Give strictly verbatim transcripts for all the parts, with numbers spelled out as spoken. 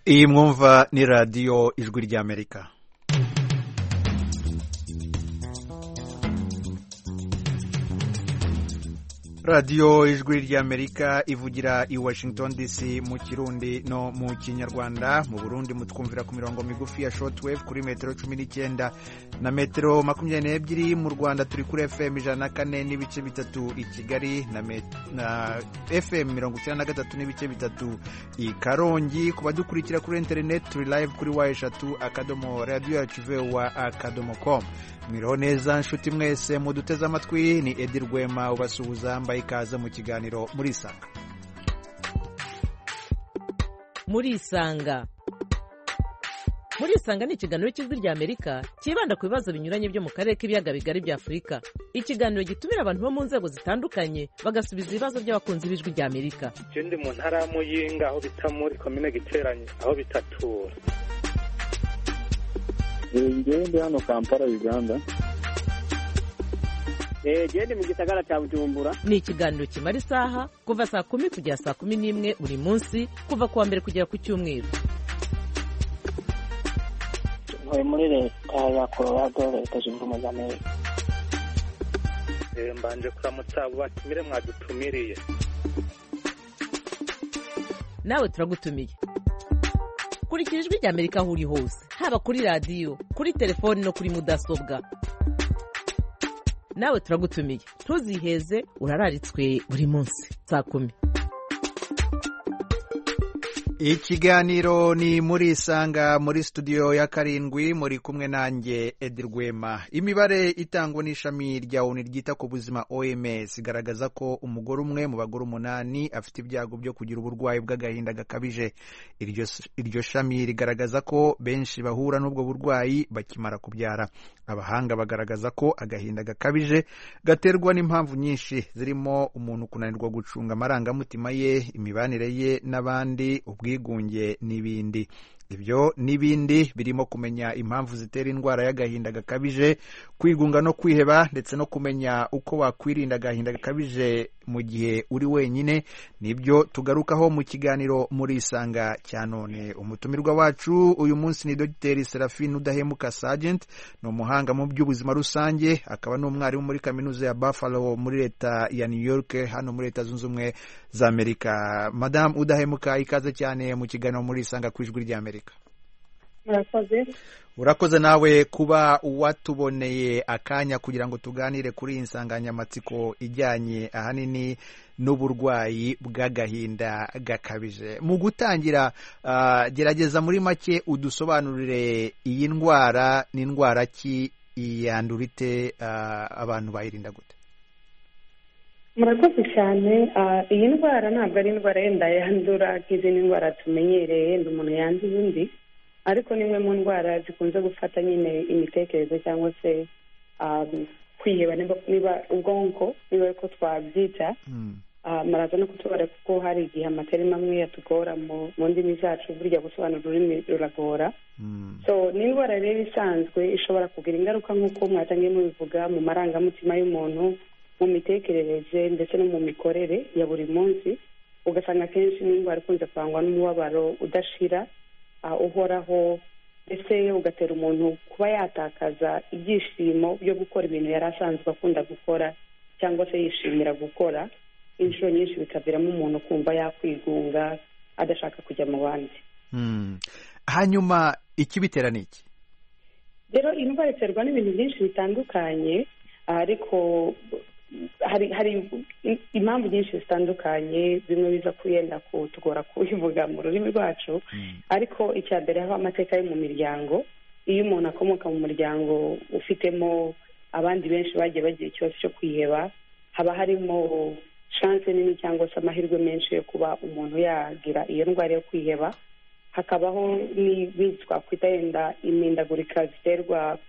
iyi mwumva ni radiyo ijwi ry'Amerika. radiyo ijwi ry'Amerika ivugira i Washington D C mu Kirundi no mu Kinyarwanda. Mu Burundi mutwumvira ku mirongo migufi ya shortwave kuri metero cumi n'icyenda na metero makumyabiri n'ebyiri. Mu Rwanda turi kuri F M ijana na kane n'ibice bitatu i Kigali na, na F M mirongo icyenda na gatatu n'ibice bitatu i Karongi. Ku badukurikira kuri internet turi live kuri wa eshatu akadomo radio yacu voa akadomo com. Mwiriho neza nshuti mwese muduteze amatwi, ni Edi Rwema ubasuhuza mbaye ikaze mu kiganiro Murisanga. Murisanga Murisanga ni ikiganiro cy'ijwi ry'Amerika kibanda ku bibazo binyuranye byo mu karere k'ibiyaga bigari bya Afurika. Ikiganiro gitumira abantu bo mu nzego zitandukanye bagasubiza ibibazo by'abakunzi b'ijwi ry'Amerika. Je ndi mu ntara ya Muyinga aho bita muri commune Giteranye aho bitatura. Ngende hano Kampala Uganda. Eh gende mu gisagara cya Bujumbura. Ni ikiganiro kimara isaha kuva saa kumi kugera saa kumi n'imwe buri munsi kuva kuwa mbere kugera ku cyumweru. Ntuye muri leta ya Colorado, leta zunze ubumwe za Amerika. Eh mbanje kuramutsa abo batumire mwadutumiriye. Nawe turagutumiye. Kurikira ijwi ry'Amerika aho uri hose, haba kuri radiyo, kuri telefoni no kuri mudasobwa. Nawe turagutumiye, ntuziheze, urararitswe buri munsi saa kumi. Ikiganiro ni Murisanga, muri studio ya karindwi muri kumwe nanjye Edi Rwema. Imibare itangwa n'ishami rya O N U ryita ku buzima O M S igaragaza ko umugore umwe mu bagore umunani afite ibyago byo kugira uburwayi bw'agahinda gakabije. Iryo iryo shami rigaragaza ko benshi bahura n'ubwo burwayi bakimara kubyara. Abahanga bagaragaza ko agahinda gakabije gaterwa n'impamvu nyinshi zirimo umuntu kunanirwa gucunga amarangamutima ye, imibanire ye n'abandi, ubwigunge n'ibindi. Ibyo n'ibindi birimo kumenya impamvu zitera indwara y'agahinda gakabije, kwigunga no kwiheba, ndetse no kumenya uko wakwirinda agahinda gakabije mu gihe uri wenyine. Nibyo tugarukaho mu kiganiro Murisanga cya none. Umutumirwa wacu uyu munsi ni Dr Seraphine Udahemuka Sergeant, ni umuhanga mu by'ubuzima rusange, akaba n'umwarimu muri kaminuza ya Buffalo muri leta ya New York hano muri leta zunze ubumwe za Amerika. Madame Udahemuka, ikaze cyane mu kiganiro Murisanga ku ijwi ry'Amerika. Murakoze. Urakoze nawe kuba watuboneye akanya kugira ngo tuganire kuri iyi nsanganyamatsiko ijyanye ahanini n'uburwayi bw'agahinda gakabije. Mu gutangira, uh, gerageza muri make udusobanurire iyi ndwara ni indwara ki, yandura ite, uh, abantu bayirinda gute? Murakoze cyane. Uh, iyi ndwara ntabwo ari indwara yenda yandura nk'izindi ndwara tumenyereye yenda umuntu yanduye undi, ariko ni imwe mu ndwara zikunze gufata nyine imitekerereze cyangwa se kwiheba niba ubwonko niba ariko twabyita. Maraza no kutubara kuko hari igihe amaterima amwe yatugora mu ndimi zacu, burya gusobanura ururimi ruragora. So ni indwara rero isanzwe ishobora kugira ingaruka nk'uko mwatangiye mubivuga mu marangamutima y'umuntu, mu mitekerereze ndetse no mu mikorere ya buri munsi. Ugasanga akenshi ni indwara ikunze kurangwa n'umubabaro udashira uhoraho, ndetse ugatera umuntu kuba yatakaza ibyishimo byo gukora ibintu yari asanzwe akunda gukora cyangwa se yishimira gukora. Inshuro nyinshi bikaviramo umuntu kumva yakwigunga adashaka kujya mu bandi. Hmm. Hanyuma ikibitera ni iki? Rero indwara iterwa n'ibintu byinshi bitandukanye, ariko hari hari impamvu nyinshi zitandukanye, bimwe biza kuyenda kutugora kubivuga mu rurimi rwacu. Mm. Ariko icya mbere haba amateka yo mu miryango. Iyo umuntu akomoka mu muryango ufitemo abandi benshi bagiye bagira ikibazo cyo kwiheba, haba harimo chance nini cyangwa se amahirwe menshi yo kuba umuntu yagira iyo ndwara yo kwiheba. Hakabaho n'ibindi twakwita yenda imindagurika ziterwa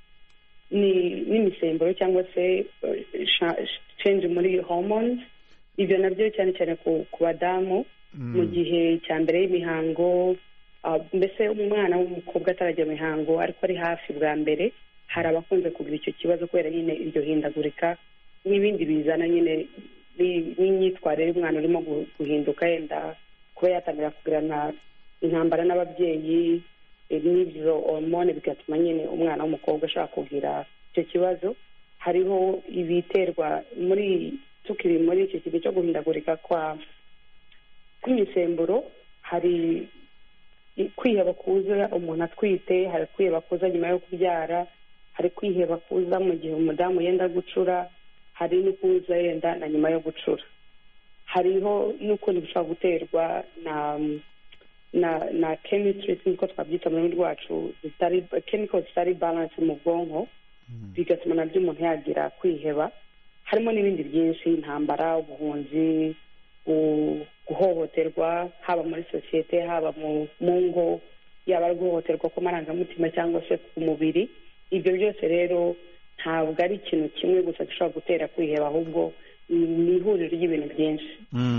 ni n'imisemburo cyangwa se change muri hormones. Ibyo nabyo cyane cyane ku badamu mu gihe cya mbere y'imihango, mbese umwana w'umukobwa atarajya mu mihango ariko ari hafi bwa mbere, hari abakunze kugira icyo kibazo kubera nyine iryo hindagurika n'ibindi bizana nyine n'imyitwarire y'umwana urimo guhinduka, yenda kuba yatangira kugirana intambara n'ababyeyi n'ibyo hormone bigatuma nyine umwana w'umukobwa ashaka kugira icyo kibazo. hariho ibiterwa muri tukiri muri iki gihe cyo guhindagurika kwa kw'imisemburo, hari kwiheba kuza umuntu atwite, hari kwiheba kuza nyuma yo kubyara, hari kwiheba kuza mu gihe umudamu yenda gucura, hari no kuza yenda na nyuma yo gucura. hariho n'ukundi bishobora guterwa na na na chemistry niko twabyita mu rurimi rwacu, zitari chemicals zitari balance mu bwonko, bigatuma nabyo umuntu yagira kwiheba. harimo n'ibindi byinshi, intambara, ubuhunzi, guhohoterwa haba muri sosiyete, haba mu ngo, yaba ari guhohoterwa kw'amarangamutima cyangwa se ku mubiri. ibyo byose rero ntabwo ari ikintu kimwe gusa gishobora gutera kwiheba, ahubwo ni ihuriro ry'ibintu byinshi.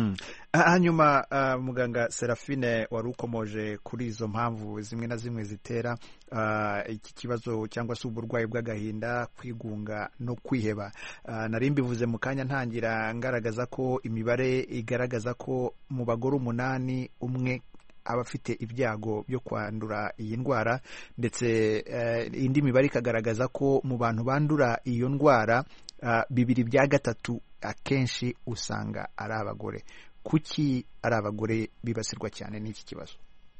hanyuma muganga Serafine, wari ukomoje kuri izo mpamvu zimwe na zimwe zitera iki kibazo cyangwa se uburwayi bw'agahinda, kwigunga no kwiheba. nari mbivuze mu kanya ntangira ngaragaza ko imibare igaragaza ko mu bagore umunani umwe aba afite ibyago byo kwandura iyi ndwara, ndetse indi mibare ikagaragaza ko mu bantu bandura iyo ndwara bibiri bya gatatu akenshi usanga ari abagore. kuki ari abagore bibasirwa cyane n'iki kibazo?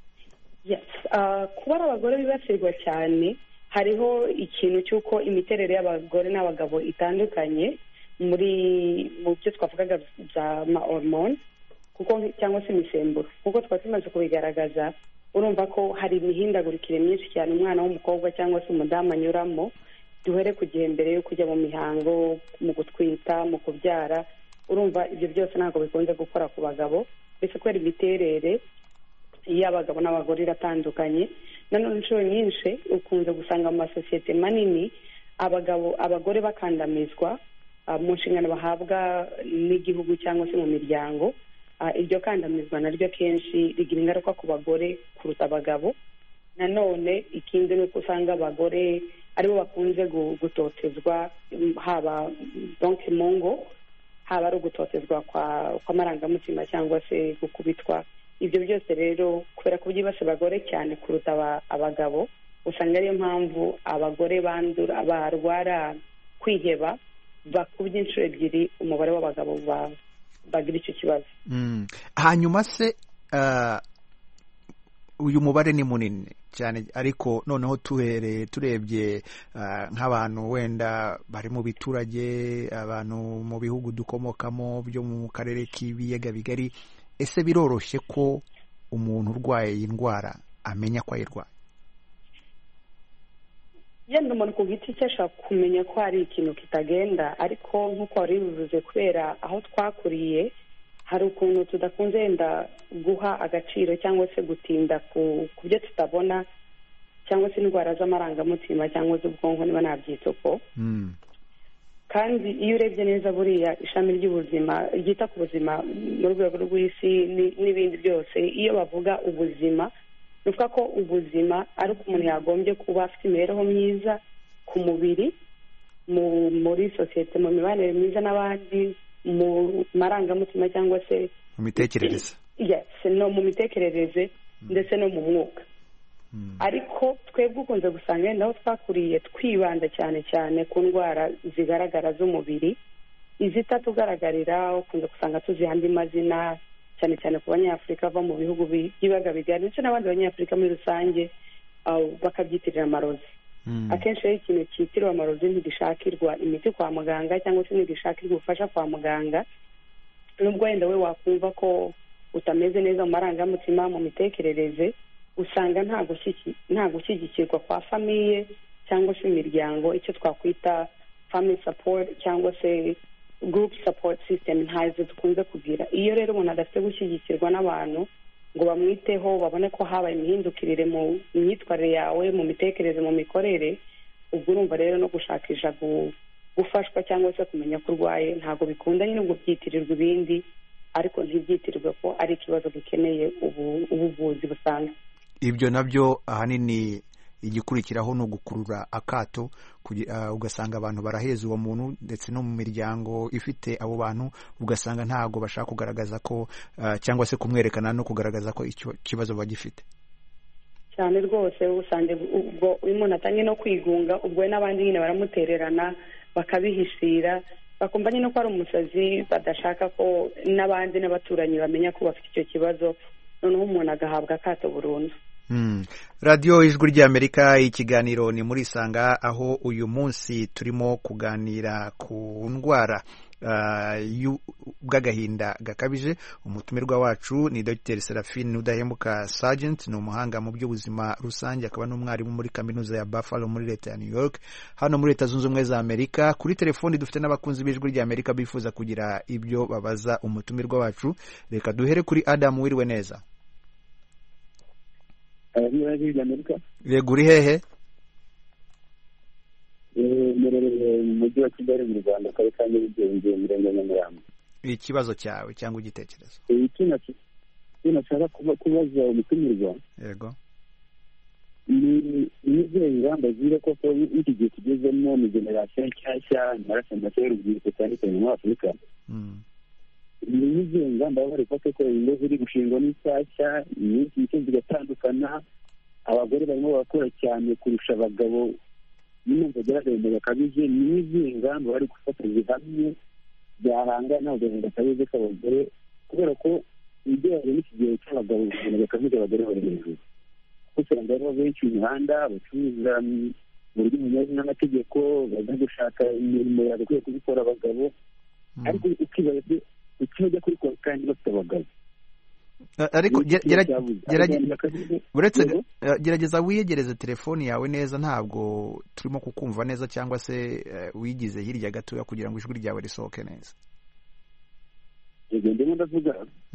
yes kuba ari abagore bibasirwa cyane, hariho ikintu cy'uko imiterere y'abagore n'abagabo itandukanye muri mu byo twavugaga bya ma hormone kuko cyangwa se imisemburo, kuko twari tumaze kubigaragaza. urumva ko hari imihindagurikire myinshi cyane umwana w'umukobwa cyangwa se umudamu anyuramo, duhere ku gihe mbere yo kujya mu mihango, mu gutwita, mu kubyara. urumva ibyo byose ntabwo bikunze gukora ku bagabo, mbese kubera imiterere y'abagabo n'abagore iratandukanye. nanone inshuro nyinshi ukunze gusanga mu masosiyete manini abagabo abagore bakandamizwa mu nshingano bahabwa n'igihugu cyangwa se mu miryango. iryo kandamizwa naryo kenshi rigira ingaruka ku bagore kuruta abagabo. nanone ikindi ni uko usanga abagore aribo bakunze gutotezwa, haba donc mu ngo, haba ari ugutotezwa kw'amarangamutima cyangwa se gukubitwa. ibyo byose rero kubera ko byibasiye abagore cyane kuruta abagabo, usanga ariyo mpamvu abagore bandura barwara kwiheba bakubye inshuro ebyiri umubare w'abagabo bagira icyo kibazo. hanyuma se uyu mubare ni munini cyane, ariko noneho tuhereye turebye nk'abantu wenda bari mu biturage, abantu mu bihugu dukomokamo byo mu karere k'ibiyaga bigari, ese biroroshye ko umuntu urwaye iyi ndwara amenya ko ayirwaye? yenda umuntu ku giti cye ashobora kumenya ko hari ikintu kitagenda, ariko nk'uko wari bivuze, kubera aho twakuriye hari ukuntu tudakunze wenda guha agaciro cyangwa se gutinda ku byo tutabona, cyangwa se indwara z'amarangamutima cyangwa z'ubwonko niba nabyita uko. kandi iyo urebye neza buriya ishami ry'ubuzima ryita ku buzima mu rwego rw'isi n'ibindi byose, iyo bavuga ubuzima bivuga ko ubuzima ari uko umuntu yagombye kuba afite imibereho myiza ku mubiri, muri sosiyete, mu mibanire myiza n'abandi, mu marangamutima cyangwa se mu mitekerereze. yes no mu mitekerereze ndetse no mu mwuka. ariko twebwe ukunze gusanga wenda aho twakuriye twibanda cyane cyane ku ndwara zigaragara z'umubiri, izitatugaragara ukunze gusanga tuziha andi mazina, cyane cyane ku banyafurika bava mu bihugu by'ibiyaga bigari ndetse n'abandi banyafurika muri rusange, bakabyitirira amarozi. akenshi rero ikintu cyitiriwe amarozi ntigishakirwa imiti kwa muganga cyangwa se ntigishakirwa ubufasha kwa muganga, nubwo wenda we wakumva ko utameze neza mu marangamutima, mu mitekerereze, usanga nta gushyigikirwa kwa famiye cyangwa se imiryango, icyo twakwita family support cyangwa se group support system ntazo dukunze kugira. iyo rero umuntu adafite gushyigikirwa n'abantu ngo bamwiteho, babone ko habaye imihindukirire mu myitwarire yawe, mu mitekerereze, mu mikorere, ubwo urumva rero no gushakisha gufashwa cyangwa se kumenya ko urwaye ntabwo bikunda, nyine ubwo byitirirwa ibindi ariko ntibyitirirwe ko ari ikibazo gikeneye ubuvuzi busanzwe. ibyo nabyo ahanini igikurikiraho ni ugukurura akato, ugasanga abantu baraheza uwo muntu, ndetse no mu miryango ifite abo bantu ugasanga ntabwo bashaka kugaragaza ko cyangwa se kumwerekana no kugaragaza ko icyo kibazo bagifite cyane rwose. usanga ubwo umuntu atangiye no kwigunga, ubwo n'abandi nyine baramutererana bakabihishira, bakumva nyine ko ari umusazi, badashaka ko n'abandi n'abaturanyi bamenya ko bafite icyo kibazo, noneho umuntu agahabwa akato burundu. Hmm. radiyo ijwi ry'Amerika, ikiganiro ni muri Isanga, aho uyu munsi turimo kuganira ku ndwara uh, bw'agahinda gakabije. Umutumirwa wacu ni Dr Seraphine Udahemuka Sargent, ni umuhanga mu by'ubuzima rusange, akaba n'umwarimu muri kaminuza ya Buffalo muri leta ya New York hano muri leta zunze ubumwe za Amerika. Kuri telefoni dufite n'abakunzi b'ijwi ry'Amerika bifuza kugira ibyo babaza umutumirwa wacu. Reka duhere kuri Adam. Wiriwe neza? Yego, uri hehe? Murereye mu mujyi wa Kigali mu Rwanda, akarere ka Nyarugenge, umurenge wa Nyamirambo. Ikibazo cyawe cyangwa igitekerezo? Ikintu nashaka kubaza umutumirwa, yego, ni izihe ngamba ziri koko iki gihe tugezemo, ni generasiyo nshyashya, amaraso make y'urubyiruko cyane cyane muri Afurika, ni izihe ngamba bari gufata ko ingo ziri gushingwa n'inshyashya nyinshi nyinshi zigatandukana, abagore barimo barakora cyane kurusha abagabo, nyine bagera agahinda gakabije, ni izihe ngamba bari gufata zihamye byahangana agahinda gakabije k'abagore, kubera ko ugereranyije n'iki gihe cy'abagabo agahinda gakabije abagore bari hejuru, kuko usanga aribo benshi mu mihanda bacuruza mu buryo bunyuranye n'amategeko, baza gushaka imirimo yagakwiye kubikora abagabo, ariko ukibaza icyo bajya kubikora kandi bafite abagabo. Ariko gerageza wiyegereze telefoni yawe neza, ntabwo turimo kukumva neza, cyangwa se wigize hirya gatoya kugira ngo ijwi ryawe risohoke neza. Yego, ndimo ndavuga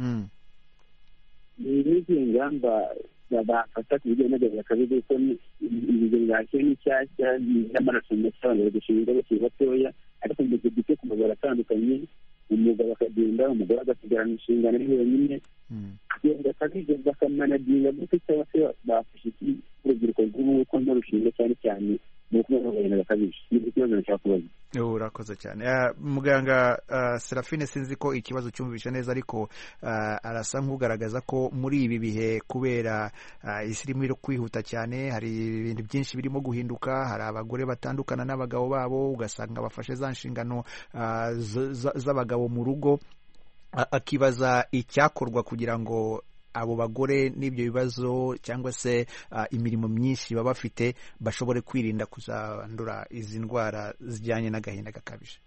ni izihe ngamba bafata ku bijyanye n'agahinda gakabije, ko ibigeneration n'inshyashya n'amaraso make abantu bagushinga bakiri batoya, ariko mu gihe gito ku magara atandukanye, umugabo akagenda, umugore agasigarana inshingano ari wenyine, agahinda gakabije bakamanaginga gute, cyangwa se bafashe iki urubyiruko rw'ubu ko ntarushinga cyane cyane mu kubona agahinda gakabije? Ni ikibazo nshaka kubaza. Urakoze cyane muganga Seraphine, sinzi ko ikibazo cyumvisha neza, ariko arasa nk'ugaragaza ko muri ibi bihe, kubera isi irimo kwihuta cyane, hari ibintu byinshi birimo guhinduka, hari abagore batandukana n'abagabo babo, ugasanga bafashe za nshingano z'abagabo mu rugo, akibaza icyakorwa kugira ngo abo bagore n'ibyo bibazo cyangwa se uh, imirimo myinshi baba bafite bashobore kwirinda kuzandura izi ndwara zijyanye n'agahinda gakabije.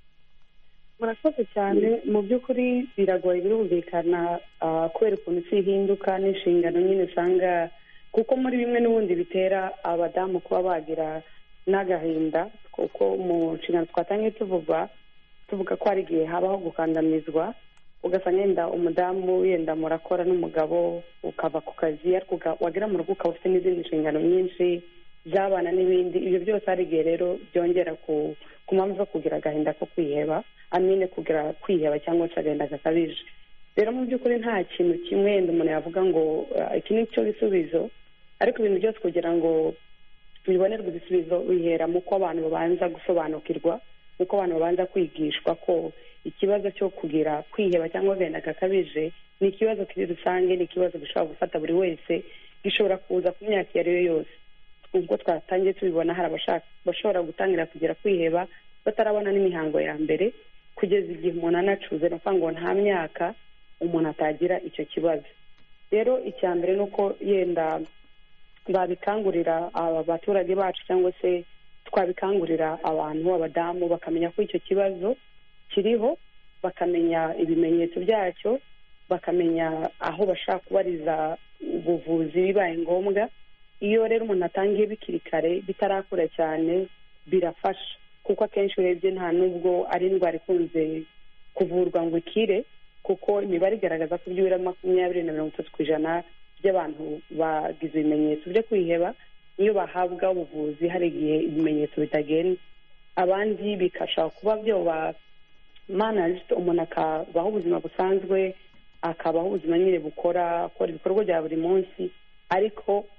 Murakoze cyane. Mu by'ukuri biragoye birumvikana uh, kubera ukuntu isi ihinduka n'inshingano nyine usanga, kuko muri bimwe n'ubundi bitera abadamu kuba bagira n'agahinda, kuko mu nshingano twatangiye tuvuga tuvuga ko hari igihe habaho gukandamizwa, ugasanga yenda umudamu yenda murakora n'umugabo ukava ku kazi, ariko wagera mu rugo ukaba ufite n'izindi nshingano nyinshi z'abana n'ibindi. Ibyo byose hari igihe rero byongera ku mpamvu zo kugira agahinda ko kwiheba, amine kugira kwiheba cyangwa se agahinda gakabije. Rero mu by'ukuri nta kintu kimwe yenda umuntu yavuga ngo iki ni cyo bisubizo, ariko ibintu byose kugira ngo bibonerwe ibisubizo bihera mu ko abantu babanza gusobanukirwa, uko abantu babanza kwigishwa ko ikibazo cyo kugira kwiheba cyangwa agahinda gakabije ni ikibazo kiri rusange, ni ikibazo gishobora gufata buri wese, gishobora kuza ku myaka iyo ari yo yose. Ubwo twatangiye tubibona, hari abashaka bashobora gutangira kugira kwiheba batarabona n'imihango ya mbere, kugeza igihe umuntu anacuze, no ngo nta myaka umuntu atagira icyo kibazo. Rero icya mbere ni uko yenda babikangurira aba baturage bacu, cyangwa se twabikangurira abantu, abadamu bakamenya ko icyo kibazo kiriho, bakamenya ibimenyetso byacyo, bakamenya aho bashaka kubariza ubuvuzi bibaye ngombwa. Iyo rero umuntu atangiye bikiri kare bitarakura cyane birafasha, kuko akenshi urebye nta nubwo ari indwara ikunze kuvurwa ngo ikire, kuko imibare igaragaza ko byibura makumyabiri na mirongo itatu ku ijana by'abantu bagize ibimenyetso byo kwiheba, iyo bahabwa ubuvuzi hari igihe ibimenyetso bitagenda, abandi bikashaka kuba byoba managed, umuntu akabaho ubuzima busanzwe, akabaho ubuzima nyine bukora akora ibikorwa bya buri munsi, ariko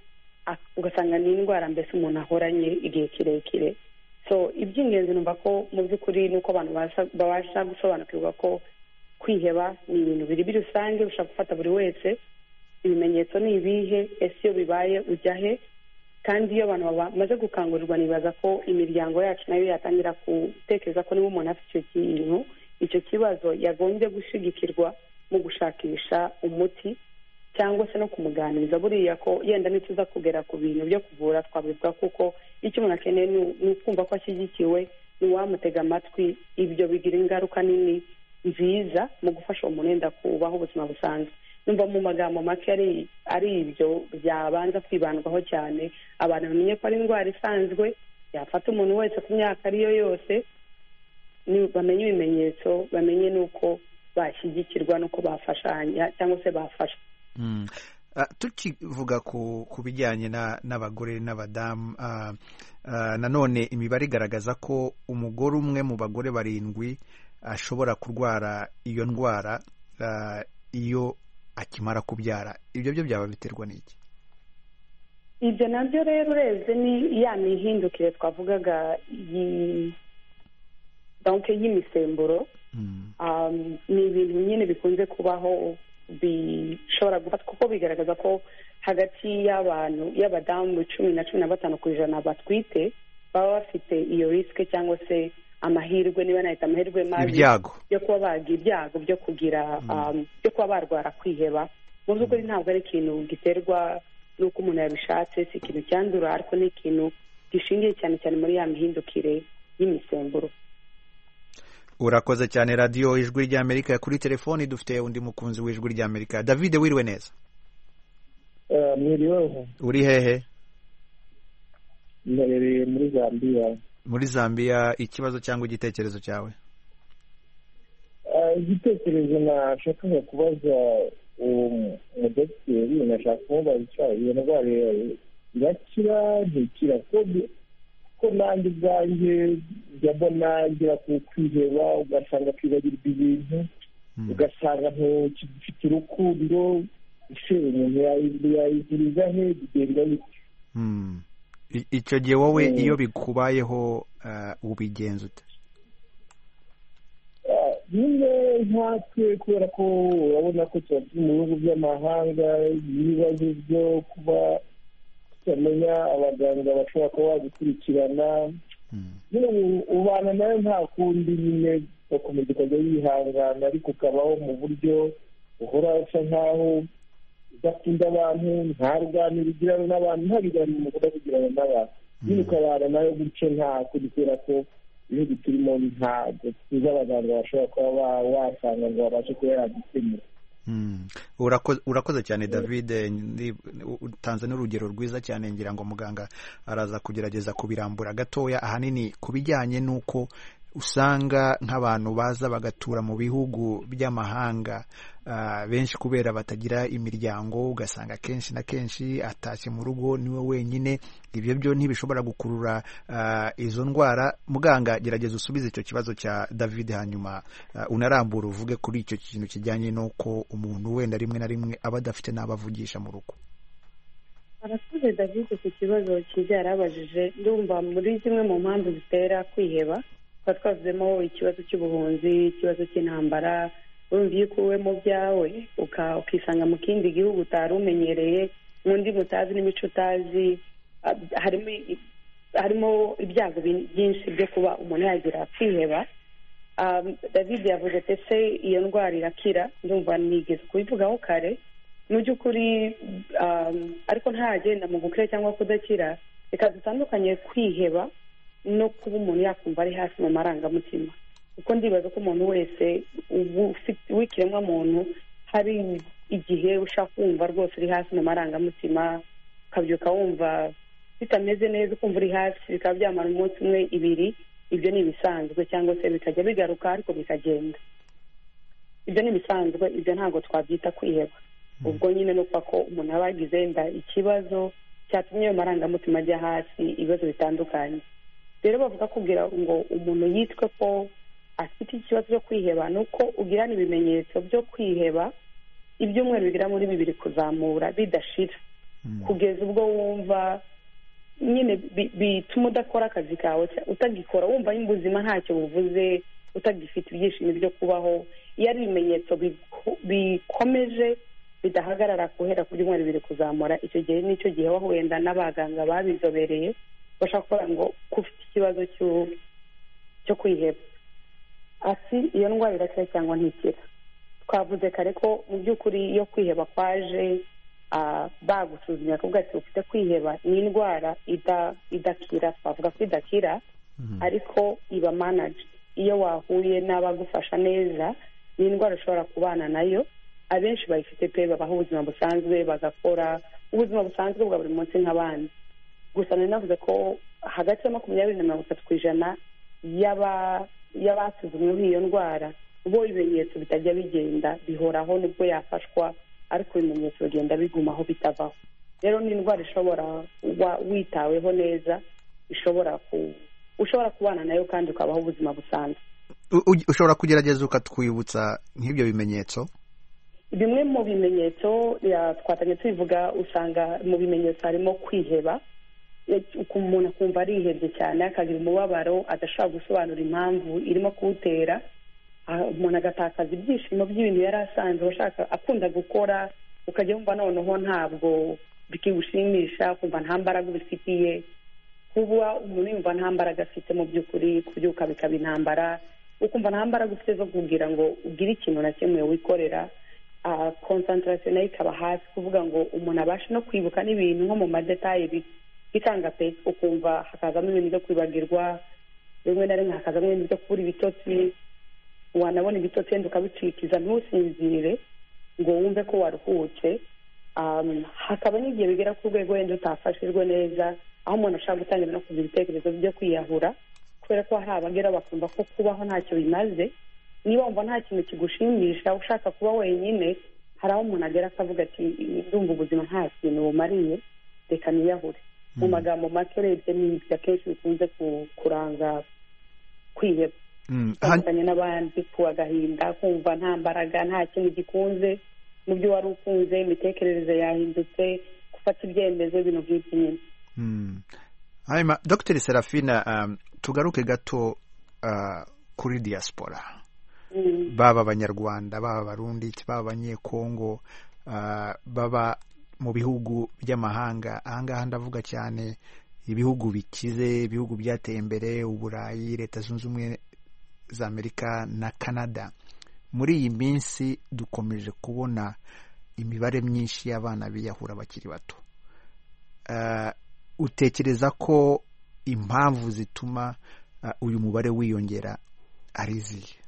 ugasanga ni indwara mbese umuntu ahoranye igihe kirekire. So iby'ingenzi numva ko mu by'ukuri ni uko abantu babasha gusobanukirwa ko kwiheba ni ibintu biri biri rusange bishobora gufata buri wese. Ibimenyetso ni ibihe, ese iyo bibaye ujya he? Kandi iyo abantu bamaze gukangurirwa nibaza ko imiryango yacu nayo yatangira gutekereza ko niba umuntu afite icyo kintu, icyo kibazo yagombye gushyigikirwa mu gushakisha umuti cyangwa se no kumuganiriza. Buriya ko yenda nituza kugera ku bintu byo kuvura twabivuga kuko icyo umuntu akeneye ni ukumva ko ashyigikiwe, ni uwamutega amatwi. Ibyo bigira ingaruka nini nziza mu gufasha umuntu wenda kubaho ubuzima busanzwe. Numva mu magambo make ari ari ibyo byabanza kwibandwaho cyane, abantu bamenye ko ari indwara isanzwe yafata umuntu wese ku myaka ariyo yose, bamenye ibimenyetso, bamenye n'uko bashyigikirwa n'uko bafashanya cyangwa se bafasha. Tukivuga ku bijyanye n'abagore n'abadamu, nanone imibare igaragaza ko umugore umwe mu bagore barindwi ashobora kurwara iyo ndwara iyo akimara kubyara. Ibyo byo byaba biterwa n'iki? Ibyo nabyo rero urebye ni ya mihindukire twavugaga y'imisemburo. Ni ibintu nyine bikunze kubaho bishobora gufata, kuko bigaragaza ko hagati y'abantu y'abadamu cumi na cumi na batanu ku ijana batwite baba bafite iyo risike cyangwa se amahirwe, niba nahita amahirwe mabi yo kuba bagira ibyago byo kugira byo kuba barwara kwiheba. Mu by'ukuri ntabwo ari ikintu giterwa n'uko umuntu yabishatse, si ikintu cyandura, ariko ni ikintu gishingiye cyane cyane muri ya mihindukire y'imisemburo. Urakoze cyane. Radiyo Ijwi ry'Amerika, kuri telefoni dufite undi mukunzi w'Ijwi ry'Amerika. David, wiriwe neza? Mwiriweho. Uri hehe? Mbereye muri Zambia. Muri Zambia, ikibazo cyangwa igitekerezo cyawe? Igitekerezo nashakaga kubaza umudogiteri, nashaka kumubaza iyo ndwara irakira ntikira, ko nanjye ubwanjye njya mbona ngira ku kwiheba, ugasanga kwibagirwa ibintu, ugasanga ntukifite urukundo, ese umuntu yayiguriza he, bigenda bite? Icyo gihe wowe iyo bikubayeho ubigenza ute? nyine nkatwe kubera ko urabona ko tuba turi mu bihugu by'amahanga, ibibazo byo kuba tutamenya abaganga bashobora kuba bagukurikirana, nyine ubana nayo nta kundi, nyine ugakomeza ukajya wihangana, ariko ukabaho mu buryo uhora usa nkaho udakunda abantu, nta ruganiro ugirana n'abantu, nta biganiro mukunda kugirana n'abantu, nyine ukabana nayo gutyo nta kundi, kubera ko ibihugu turimo ntabwo tuzi abaganga bashobora kuba wasanga ngo babashe kuba yagikemura. Urakoze cyane David, utanze n'urugero rwiza cyane, ngira ngo muganga araza kugerageza kubirambura gatoya, ahanini ku bijyanye n'uko usanga nk'abantu baza bagatura mu bihugu by'amahanga benshi kubera batagira imiryango, ugasanga kenshi na kenshi atashye mu rugo niwe wenyine. Ibyo byo ntibishobora gukurura izo ndwara. Muganga, gerageza usubize icyo kibazo cya David, hanyuma unarambura uvuge kuri icyo kintu kijyanye n'uko umuntu wenda rimwe na rimwe aba adafite n'abavugisha mu rugo. Arakoze David ku kibazo cyiza yarabajije. Ndumva muri zimwe mu mpamvu zitera kwiheba tuba twavuzemo ikibazo cy'ubuhunzi, ikibazo cy'intambara. Urumva iyo ukuwe mu byawe ukisanga mu kindi gihugu utari umenyereye, mu ndimi utazi n'imico utazi, harimo harimo ibyago byinshi byo kuba umuntu yagira kwiheba. David yavuze ati ese iyo ndwara irakira? Ndumva nigeze kubivugaho kare mu by'ukuri, ariko ntagenda mu gukira cyangwa kudakira. Reka dutandukanye kwiheba no kuba umuntu yakumva ari hasi mu marangamutima, kuko ndibaza ko umuntu wese w'ikiremwa muntu hari igihe ushaka kumva rwose uri hasi mu marangamutima, ukabyuka wumva bitameze neza, ukumva uri hasi, bikaba byamara umunsi umwe ibiri. Ibyo ni ibisanzwe, cyangwa se bikajya bigaruka ariko bikagenda. Ibyo ni ibisanzwe, ibyo ntabwo twabyita kwiheba. Ubwo nyine no kuba ko umuntu aba yagize wenda ikibazo cyatumye ayo marangamutima ajya hasi, ibibazo bitandukanye. Rero bavuga kugira ngo umuntu yitwe ko afite ikibazo cyo kwiheba ni uko ugirana ibimenyetso byo kwiheba ibyumweru bigera muri bibiri kuzamura bidashira. kugeza ubwo wumva nyine bituma udakora akazi kawe utagikora wumva ubuzima ntacyo buvuze utagifite ibyishimo byo kubaho. iyo ari ibimenyetso bikomeje bidahagarara guhera ku byumweru bibiri kuzamura, icyo gihe nicyo gihe aho wenda n'abaganga babizobereye bashaka kuvuga ngo ko ufite ikibazo cyo kwiheba. ati iyo ndwara irakira cyangwa ntikira. twavuze kare ko mu by'ukuri iyo kwiheba kwaje bagusuzumye akavuga ati ufite kwiheba, ni indwara idakira, twavuga ko idakira ariko iba manage. iyo wahuye n'abagufasha neza ni indwara ushobora kubana nayo. abenshi bayifite pe babaho ubuzima busanzwe, bagakora ubuzima busanzwe bwa buri munsi nk'abandi. gusa nari navuze ko hagati ya makumyabiri na mirongo itatu ku ijana y'abasuzumweho iyo ndwara bo ibimenyetso bitajya bigenda, bihoraho nubwo yafashwa ariko ibimenyetso bigenda bigumaho bitavaho. rero ni indwara ishobora witaweho neza, ishobora ku ushobora kubana nayo kandi ukabaho ubuzima busanzwe. ushobora kugerageza ukatwibutsa nk'ibyo bimenyetso? bimwe mu bimenyetso twatanye tubivuga, usanga mu bimenyetso harimo kwiheba, umuntu akumva arihebye cyane, akagira umubabaro adashobora gusobanura impamvu irimo kuwutera, umuntu agatakaza ibyishimo by'ibintu yari asanzwe ashaka akunda gukora, ukajya wumva noneho ntabwo bikigushimisha, ukumva nta mbaraga ubifitiye, kuba umuntu yumva nta mbaraga afite mu by'ukuri, kubyuka bikaba intambara, ukumva nta mbaraga ufite zo kugira ngo ugire ikintu na kimwe wikorera, concentration nayo ikaba hasi, kuvuga ngo umuntu abashe no kwibuka n'ibintu nko mu madetaye bitanga pe, ukumva hakazamo ibintu byo kwibagirwa, rimwe na rimwe hakazamo ibintu byo kubura ibitotsi, wanabona ibitotsi wenda ukabicikiza ntusinzire ngo wumve ko waruhutse. hakaba n'igihe bigera ku rwego wenda utafashijwe neza, aho umuntu ashobora gutangira no kugira ibitekerezo byo kwiyahura, kubera ko hari abagera bakumva ko kubaho ntacyo bimaze. niba wumva nta kintu kigushimisha ushaka kuba wenyine, hari aho umuntu agera akavuga ati ndumva ubuzima nta kintu bumariye, reka niyahure. mu magambo make urebye ni akenshi bikunze kuranga kwiheba, utandukanye n'abandi, ku agahinda, kumva nta mbaraga, nta kintu gikunze mu byo wari ukunze, imitekerereze yahindutse, gufata ibyemezo, ibintu nk'ibyo nyine. hanyuma Dr Serafina, tugaruke gato kuri diaspora, baba abanyarwanda, baba abarundi, baba abanyekongo, baba mu bihugu by'amahanga. ahangaha ndavuga cyane ibihugu bikize, ibihugu byateye imbere, uburayi, leta zunze ubumwe za Amerika na Canada. muri iyi minsi dukomeje kubona imibare myinshi y'abana biyahura bakiri bato. utekereza ko impamvu zituma uyu mubare wiyongera ari izihe?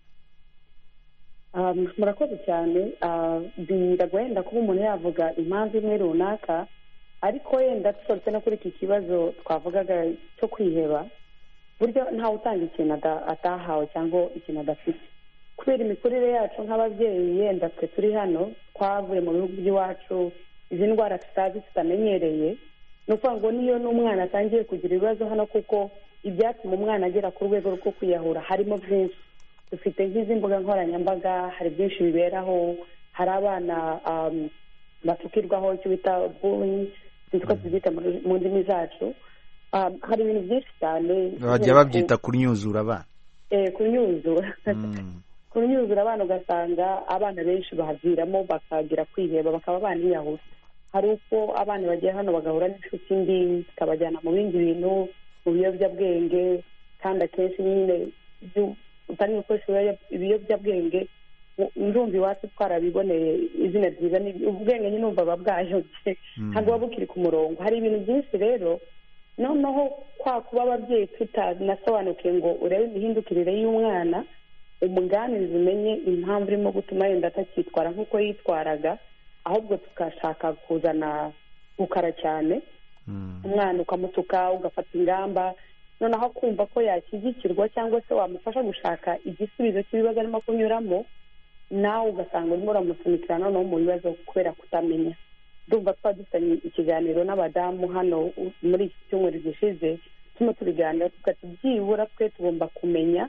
murakoze cyane. biragoye wenda kuba umuntu yavuga impamvu imwe runaka, ariko wenda tusoretse no kuri iki kibazo twavugaga cyo kwiheba, buryo ntawe utanga ikintu atahawe cyangwa ikintu adafite. kubera imikurire yacu nk'ababyeyi, yenda twe turi hano twavuye mu bihugu by'iwacu, izi ndwara tutazi tutamenyereye, ni ukuvuga ngo niyo n'umwana atangiye kugira ibibazo hano, kuko ibyatuma umwana agera ku rwego rwo kwiyahura harimo byinshi. dufite nk'izi mbuga nkoranyambaga, hari byinshi biberaho, hari abana batukirwaho icyo bita bullying, nitwo tubyita mu ndimi zacu. hari ibintu byinshi cyane bajya babyita kunyuzura abana. eh kunyuzura kunyuzura abana, ugasanga abana benshi bahaviramo bakagira kwiheba, bakaba baniyahura. hari uko abana bagiye hano bagahura n'inshuti mbi zikabajyana mu bindi bintu, mu biyobyabwenge, kandi akenshi nyine utari gukoresha ibiyobyabwenge. ndumva iwacu twarabiboneye izina ryiza, ubwenge nyine numva babwayobye, ntabwo buba bukiri ku murongo. hari ibintu byinshi rero, noneho kwa kuba ababyeyi tutanasobanukiwe ngo urebe imihindukirire y'umwana, umuganiriza umenye impamvu irimo gutuma yenda atakitwara nk'uko yitwaraga, ahubwo tukashaka kuzana gukara cyane umwana, ukamutuka, ugafata ingamba, noneho kumva ko yakigikirwa cyangwa se wamufasha gushaka igisubizo cy'ibibazo arimo kunyuramo, nawe ugasanga urimo uramusunikira noneho mu bibazo kubera kutamenya. ndumva twari dufitanye ikiganiro n'abadamu hano muri iki cyumweru gishize, turimo tubiganira tugati byibura twe tugomba kumenya,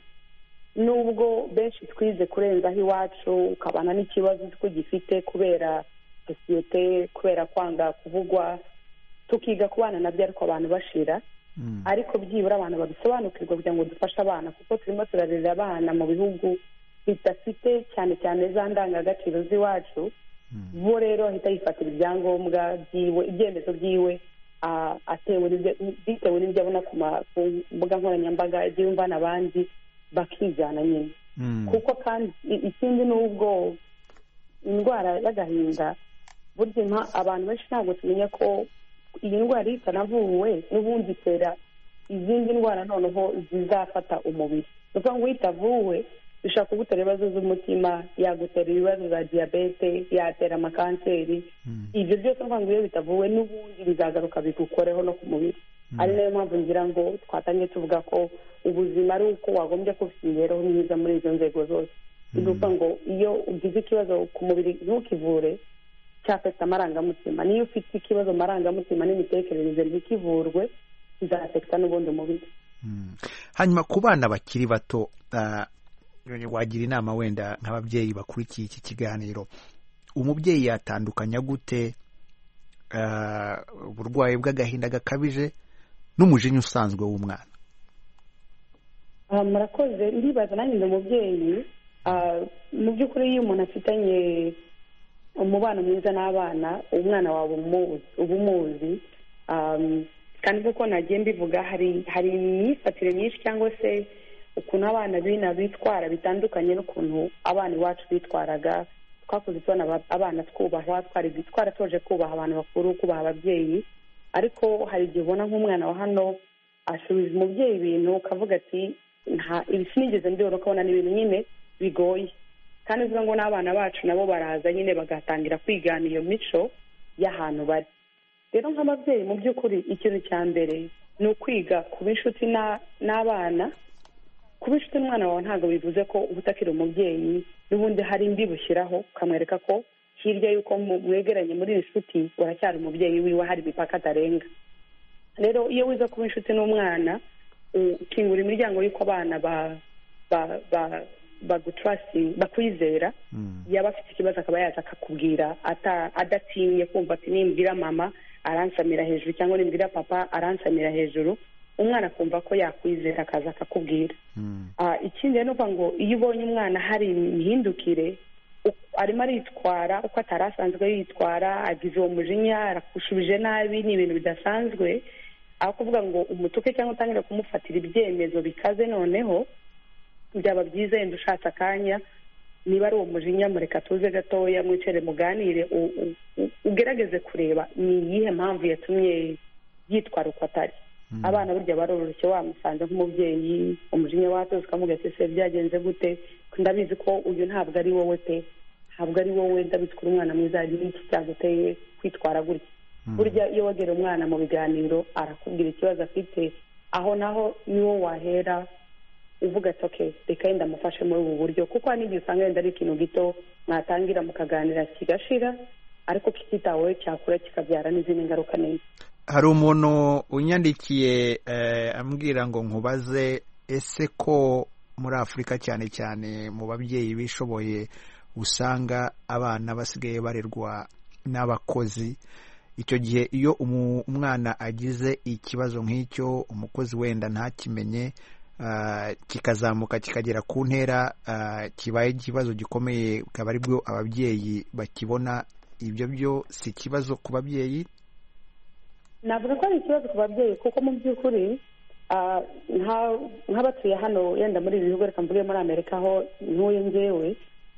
nubwo benshi twize kurenzaho iwacu, ukabana n'ikibazo ko gifite kubera sosiyete kubera kwanga kuvugwa tukiga kubana nabyo ariko abantu bashira ariko byibura abantu babisobanukirwa kugira ngo dufashe abana kuko turimo turarera abana mu bihugu bidafite cyane cyane za ndangagaciro z'iwacu bo rero ahita yifatira ibyangombwa byiwe ibyemezo byiwe atewe bitewe n'ibyo abona ku mbuga nkoranyambaga ibyo yumva n'abandi bakijyana nyine kuko kandi ikindi n'ubwo indwara y'agahinda burya abantu benshi ntabwo tumenya ko iyi ndwara iyo itanavuwe n'ubundi itera izindi ndwara noneho zizafata umubiri ni ukuvuga ngo iyo itavuwe bishobora kugutera ibibazo z'umutima yagutera ibibazo za diyabete yatera amakanseri ibyo byose ni ngo iyo bitavuwe n'ubundi bizagaruka bigukoreho no ku mubiri ari nayo mpamvu ngira ngo twatangiye tuvuga ko ubuzima ari uko wagombye kuba ufite imibereho myiza muri izo nzego zose ni ukuvuga ngo iyo ugize ikibazo ku mubiri ntukivure cyafata amarangamutima niyo ufite ikibazo amarangamutima n'imitekerereze ntikivurwe bizafekita n'ubundi umubiri. Hanyuma ku bana bakiri bato wagira inama wenda nk'ababyeyi bakurikiye iki kiganiro umubyeyi yatandukanya gute uburwayi bw'agahinda gakabije n'umujinya usanzwe w'umwana? Murakoze ndibaza nanjye ndi umubyeyi mu by'ukuri iyo umuntu afitanye umubano mwiza n'abana umwana wawe uba umuzi kandi kuko nagiye mbivuga hari hari imyifatire myinshi cyangwa se ukuntu abana bina bitwara bitandukanye n'ukuntu abana iwacu bitwaraga twakoze tubona abana twubahwa twari twaratoje kubaha abantu bakuru kubaha ababyeyi ariko hari igihe ubona nk'umwana wa hano asubiza umubyeyi ibintu ukavuga ati nta ibi sinigeze mbibona ukabona ni ibintu nyine bigoye kandi uvuga ngo n'abana bacu nabo baraza nyine bagatangira kwigana iyo mico y'ahantu bari rero nk'ababyeyi mu by'ukuri ikintu cya mbere ni ukwiga kuba inshuti n'abana kuba inshuti n'umwana wawe ntabwo bivuze ko uba utakiri umubyeyi n'ubundi hari indi bushyiraho ukamwereka ko hirya y'uko mwegeranye muri iyi nshuti uracyari umubyeyi wiwe hari imipaka atarenga rero iyo wiza kuba inshuti n'umwana ukingura imiryango y'uko abana bagutrasi bakwizera yaba afite ikibazo akaba yaza akakubwira adatinye kumva ati nimbwira mama aransamira hejuru cyangwa nimbwira papa aransamira hejuru umwana akumva ko yakwizera akaza akakubwira ikindi ni uko ngo iyo ubonye umwana hari imihindukire arimo aritwara uko atari asanzwe yitwara agize uwo mujinya arakushubije nabi ni ibintu bidasanzwe aho kuvuga ngo umutuke cyangwa utangire kumufatira ibyemezo bikaze noneho byaba byiza yenda ushatse akanya niba ari uwo mujinya mureka tuze gatoya mwicare muganire ugerageze kureba ni iyihe mpamvu yatumye yitwara uko atari abana burya baroroshye wamusanze nk'umubyeyi umujinya watoze ukamubwira ati se byagenze gute ndabizi ko uyu ntabwo ari wowe pe ntabwo ari wowe ndabizi ko umwana mwiza n'iki cyaguteye kwitwara gutya burya iyo wagera umwana mu biganiro arakubwira ikibazo afite aho naho niwo wahera uvuga ati okay reka yenda amufashe muri ubu buryo kuko hari n'igihe usanga yenda ari ikintu gito mwatangira mukaganira kigashira ariko kititaweho cyakura kikabyara n'izindi ngaruka neza. Hari umuntu unyandikiye ambwira ngo nkubaze ese ko muri Afurika cyane cyane mu babyeyi bishoboye usanga abana basigaye barerwa n'abakozi icyo gihe iyo umwana agize ikibazo nk'icyo umukozi wenda ntakimenye kikazamuka kikagera ku ntera kibaye ikibazo gikomeye ukaba ari bwo ababyeyi bakibona ibyo byo si ikibazo ku babyeyi? navuga ko ari ikibazo ku babyeyi kuko mu by'ukuri nk'abatuye hano yenda muri ibi bihugu reka mvuge muri Amerika aho ntuye njyewe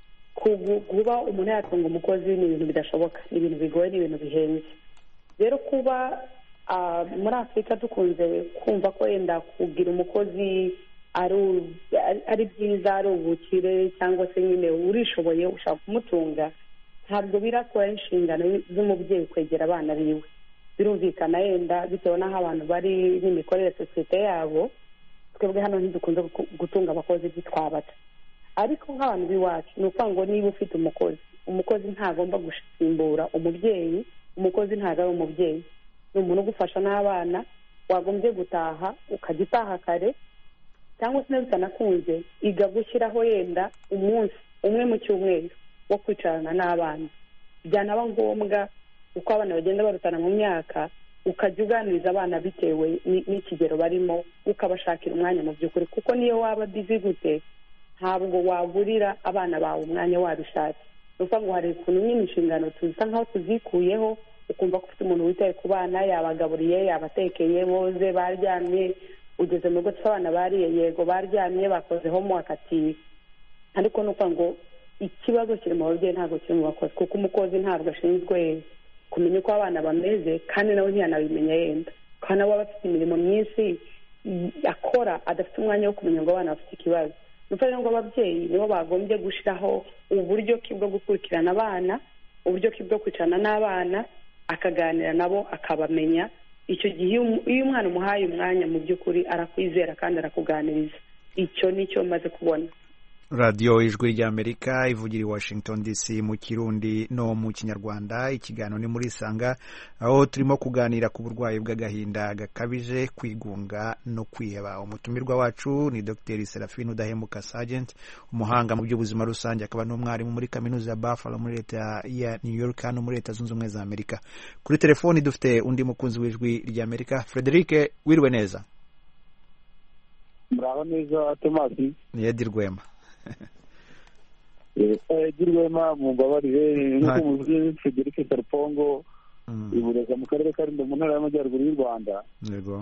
kuba umuntu yatunga umukozi ni ibintu bidashoboka ni ibintu bigoye ni ibintu bihenze rero kuba muri Afurika dukunze kumva ko yenda kugira umukozi ari byiza ari ubukire cyangwa se nyine urishoboye ushaka kumutunga ntabwo birakora inshingano z'umubyeyi kwegera abana biwe birumvikana yenda bitewe n'aho abantu bari n'imikorere sosiyete yabo twebwe hano ntidukunze gutunga abakozi byitwabata ariko nk'abantu b'iwacu ni ukuvuga ngo niba ufite umukozi umukozi ntagomba gusimbura umubyeyi umukozi ntabwo ari umubyeyi ni umuntu ugufasha n'abana wagombye gutaha ukajya utaha kare cyangwa se niba bitanakunze iga gushyiraho yenda umunsi umwe mu cyumweru wo kwicarana n'abana byanaba ngombwa uko abana bagenda barutana mu myaka ukajya uganiriza abana bitewe n'ikigero barimo, ukabashakira umwanya mu by'ukuri, kuko niyo waba bizi gute ntabwo wagurira abana bawe umwanya wabishatse. ni ukuvuga ngo hari ukuntu nyine inshingano tuza nk'aho tuzikuyeho, ukumva ko ufite umuntu witaye ku bana, yabagaburiye, yabatekeye, boze, baryamye, ugeze mu rugo abana bariye, yego baryamye, bakoze homework ati, ariko ni ukuvuga ngo ikibazo kiri mu babyeyi ntabwo kiri mu bakozi, kuko umukozi ntabwo ashinzwe kumenya uko abana bameze, kandi nawe ntiyanabimenya yenda, kandi nawe aba afite imirimo myinshi akora, adafite umwanya wo kumenya ngo abana bafite ikibazo. ni ukuvuga ngo ababyeyi nibo bagombye gushyiraho uburyo ki bwo gukurikirana abana, uburyo ki bwo kwicarana n'abana, akaganira nabo, akabamenya. icyo gihe iyo umwana umuhaye umwanya mu by'ukuri arakwizera kandi arakuganiriza. icyo ni cyo maze kubona. radiyo ijwi ry'amerika ivugira i Washington D C mu kirundi no mu kinyarwanda. ikiganiro ni muri Isanga, aho turimo kuganira ku burwayi bw'agahinda gakabije, kwigunga no kwiheba. umutumirwa wacu ni Dr Seraphine Udahemuka Sargent, umuhanga mu by'ubuzima rusange, akaba n'umwarimu muri kaminuza ya Buffalo muri leta ya New York hano muri leta zunze ubumwe za Amerika. kuri telefoni dufite undi mukunzi w'ijwi ry'Amerika, Frederic, wiriwe neza? muraho neza Tomasi? ni Edi Rwema. Edi Rwema, mumbabarire, nk'uko muzi Frederic Sarpongo, ibureza mu karere ka Rulindo mu ntara y'Amajyaruguru y'u Rwanda. Yego.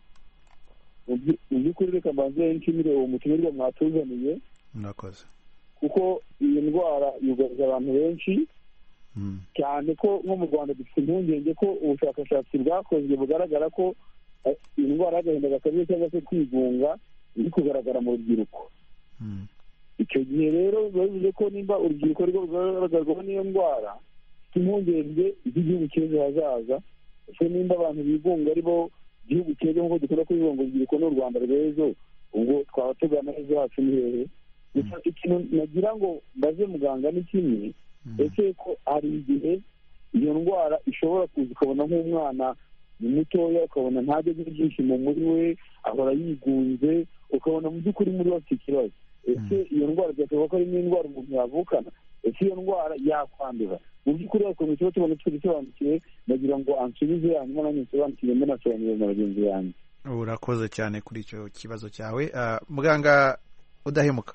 mu by'ukuri reka mbanze nshimire uwo mutumirwa mwatuzaniye. Murakoze. kuko iyi ndwara yugarije abantu benshi, cyane ko nko mu Rwanda dufite impungenge ko ubushakashatsi bwakozwe bugaragara ko iyi ndwara y'agahinda gakabije cyangwa se kwigunga iri kugaragara mu rubyiruko. icyo gihe rero bivuze ko nimba urubyiruko rwo rugaragazwaho n'iyo ndwara, ifite impungenge z'igihugu cy'ejo hazaza. ese nimba abantu bigunga ari bo gihugu cy'ejo, nk'uko dukunda kubivuga ngo urubyiruko ni u Rwanda rw'ejo, ubwo twaba tugana ejo hacu ni hehe? gusa ikintu nagira ngo mbaze muganga ni kimwe, ese ko hari igihe iyo ndwara ishobora kuza ukabona nk'umwana ni mutoya, ukabona ntajya agira ibyishimo muri we, ahora yigunze, ukabona mu by'ukuri muri we afite ikibazo. ese iyo ndwara byashoboka ko ari n'indwara umuntu yavukana? ese iyo ndwara yakwandura? mu by'ukuri ukuntu tuba tubona twisobanukiwe, nagira ngo ansubize, hanyuma nanjye nsobanukirwe mbe nasobanurira na bagenzi banjye. urakoze cyane kuri icyo kibazo cyawe. muganga Udahemuka,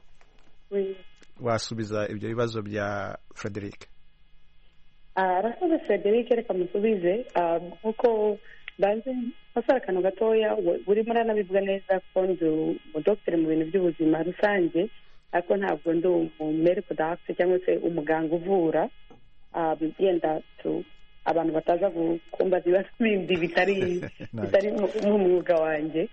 wasubiza ibyo bibazo bya Frederic? arakoze Frederic, reka musubize. nk'uko banze basara akantu gatoya, burimo uranabivuga neza ko ndi umudogiteri mu bintu by'ubuzima rusange, ariko ntabwo ndi umumedical doctor cyangwa se umuganga uvura. yenda abantu bataza kumbaza ibibazo bindi bitari bitari nk'umwuga wanjye.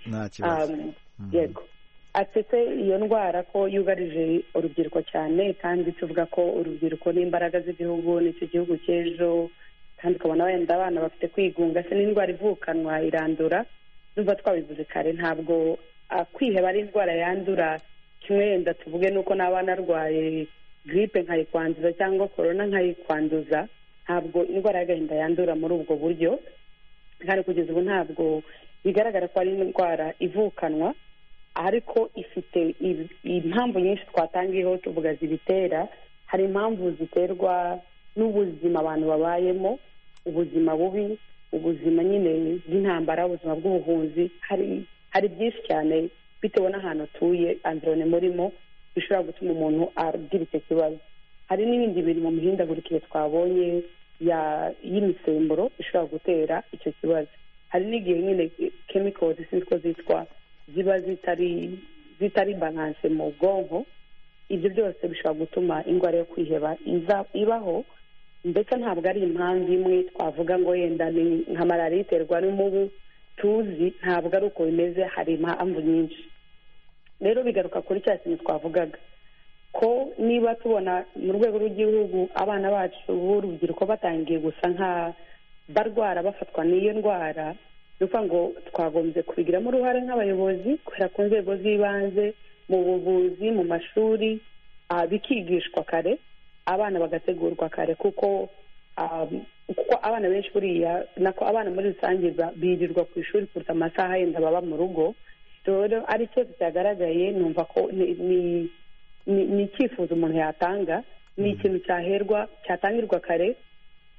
yego. atetse iyo ndwara ko yugarije urubyiruko cyane, kandi tuvuga ko urubyiruko ni imbaraga z'igihugu, nicyo gihugu cy'ejo, kandi ukabona wenda abana bafite kwigunga. se n'indwara ivukanwa irandura, numva twabivuze kare, ntabwo kwiheba ari indwara yandura kimwe wenda tuvuge nuko naba narwaye gripe nkayikwanduza cyangwa corona nkayikwanduza. ntabwo indwara y'agahinda yandura muri ubwo buryo, kandi kugeza ubu ntabwo bigaragara ko ari indwara ivukanwa, ariko ifite impamvu nyinshi twatangiyeho tuvuga zibitera. hari impamvu ziterwa n'ubuzima abantu babayemo, ubuzima bubi, ubuzima nyine bw'intambara, ubuzima bw'ubuhunzi. hari hari byinshi cyane bitewe n'ahantu utuye, environne murimo, bishobora gutuma umuntu agira icyo kibazo. hari n'ibindi bintu mu mihindagurikire twabonye y'imisemburo ishobora gutera icyo kibazo. hari n'igihe nyine chemicals zitwa zitwa ziba zitari zitari balance mu bwonko. ibyo byose bishobora gutuma indwara yo kwiheba ibaho, ndetse ntabwo ari impamvu imwe twavuga ngo yenda ni nka malariya iterwa n'umubu tuzi, ntabwo ari uko bimeze, hari impamvu nyinshi. rero bigaruka kuri cya kintu twavugaga ko niba tubona mu rwego rw'igihugu abana bacu b'urubyiruko batangiye gusa nka barwara bafatwa n'iyo ndwara, ni ukuvuga ngo twagombye kubigiramo uruhare nk'abayobozi, kubera ku nzego z'ibanze, mu buvuzi, mu mashuri, bikigishwa kare, abana bagategurwa kare, kuko kuko abana benshi buriya nako abana muri rusange birirwa ku ishuri kuruta amasaha yenda baba mu rugo. rero ari ikibazo cyagaragaye, numva ko ni icyifuzo umuntu yatanga, ni ikintu cyaherwa cyatangirwa kare,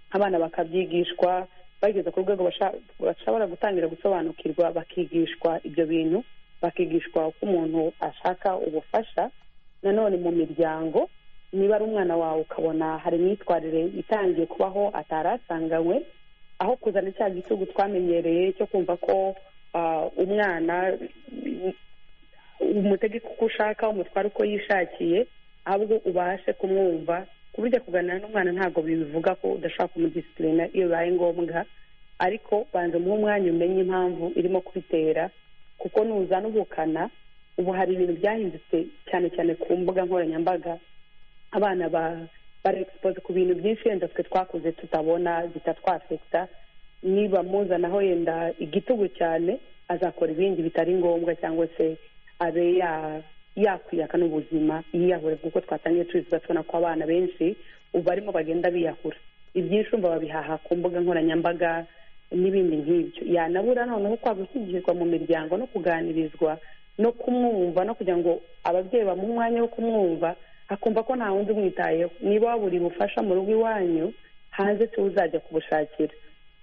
abana bakabyigishwa bageze ku rwego bashobora gutangira gusobanukirwa, bakigishwa ibyo bintu, bakigishwa uko umuntu ashaka ubufasha. Nanone mu miryango, niba ari umwana wawe ukabona hari imyitwarire itangiye kubaho atarasanganywe, aho kuzana cya gitugu twamenyereye cyo kumva ko umwana umutegeka uko ushaka, umutwara uko yishakiye, ahubwo ubashe kumwumva. Kuburyo kuganira n'umwana ntabwo bivuga ko udashobora kumudisipurina iyo bibaye ngombwa, ariko banza umuhe umwanya umenye impamvu irimo kubitera, kuko nuzana ubukana. Ubu hari ibintu byahindutse cyane cyane ku mbuga nkoranyambaga, abana bari expose ku bintu byinshi yenda twe twakuze tutabona bitatwafekita. Niba muzanaho yenda igitugu cyane, azakora ibindi bitari ngombwa, cyangwa se abe yakwiyaka n'ubuzima yiyahure, kuko twatangiye tubivuga tubona ko abana benshi ubu barimo bagenda biyahura. Ibyinshi umva babihaha ku mbuga nkoranyambaga n'ibindi nk'ibyo. Yanabura noneho kwa gushyigikirwa mu miryango no kuganirizwa no kumwumva, no kugira ngo ababyeyi bamuhe umwanya wo kumwumva, akumva ko nta wundi umwitayeho. Niba wabura ubufasha mu rugo iwanyu, hanze si uzajya kubushakira.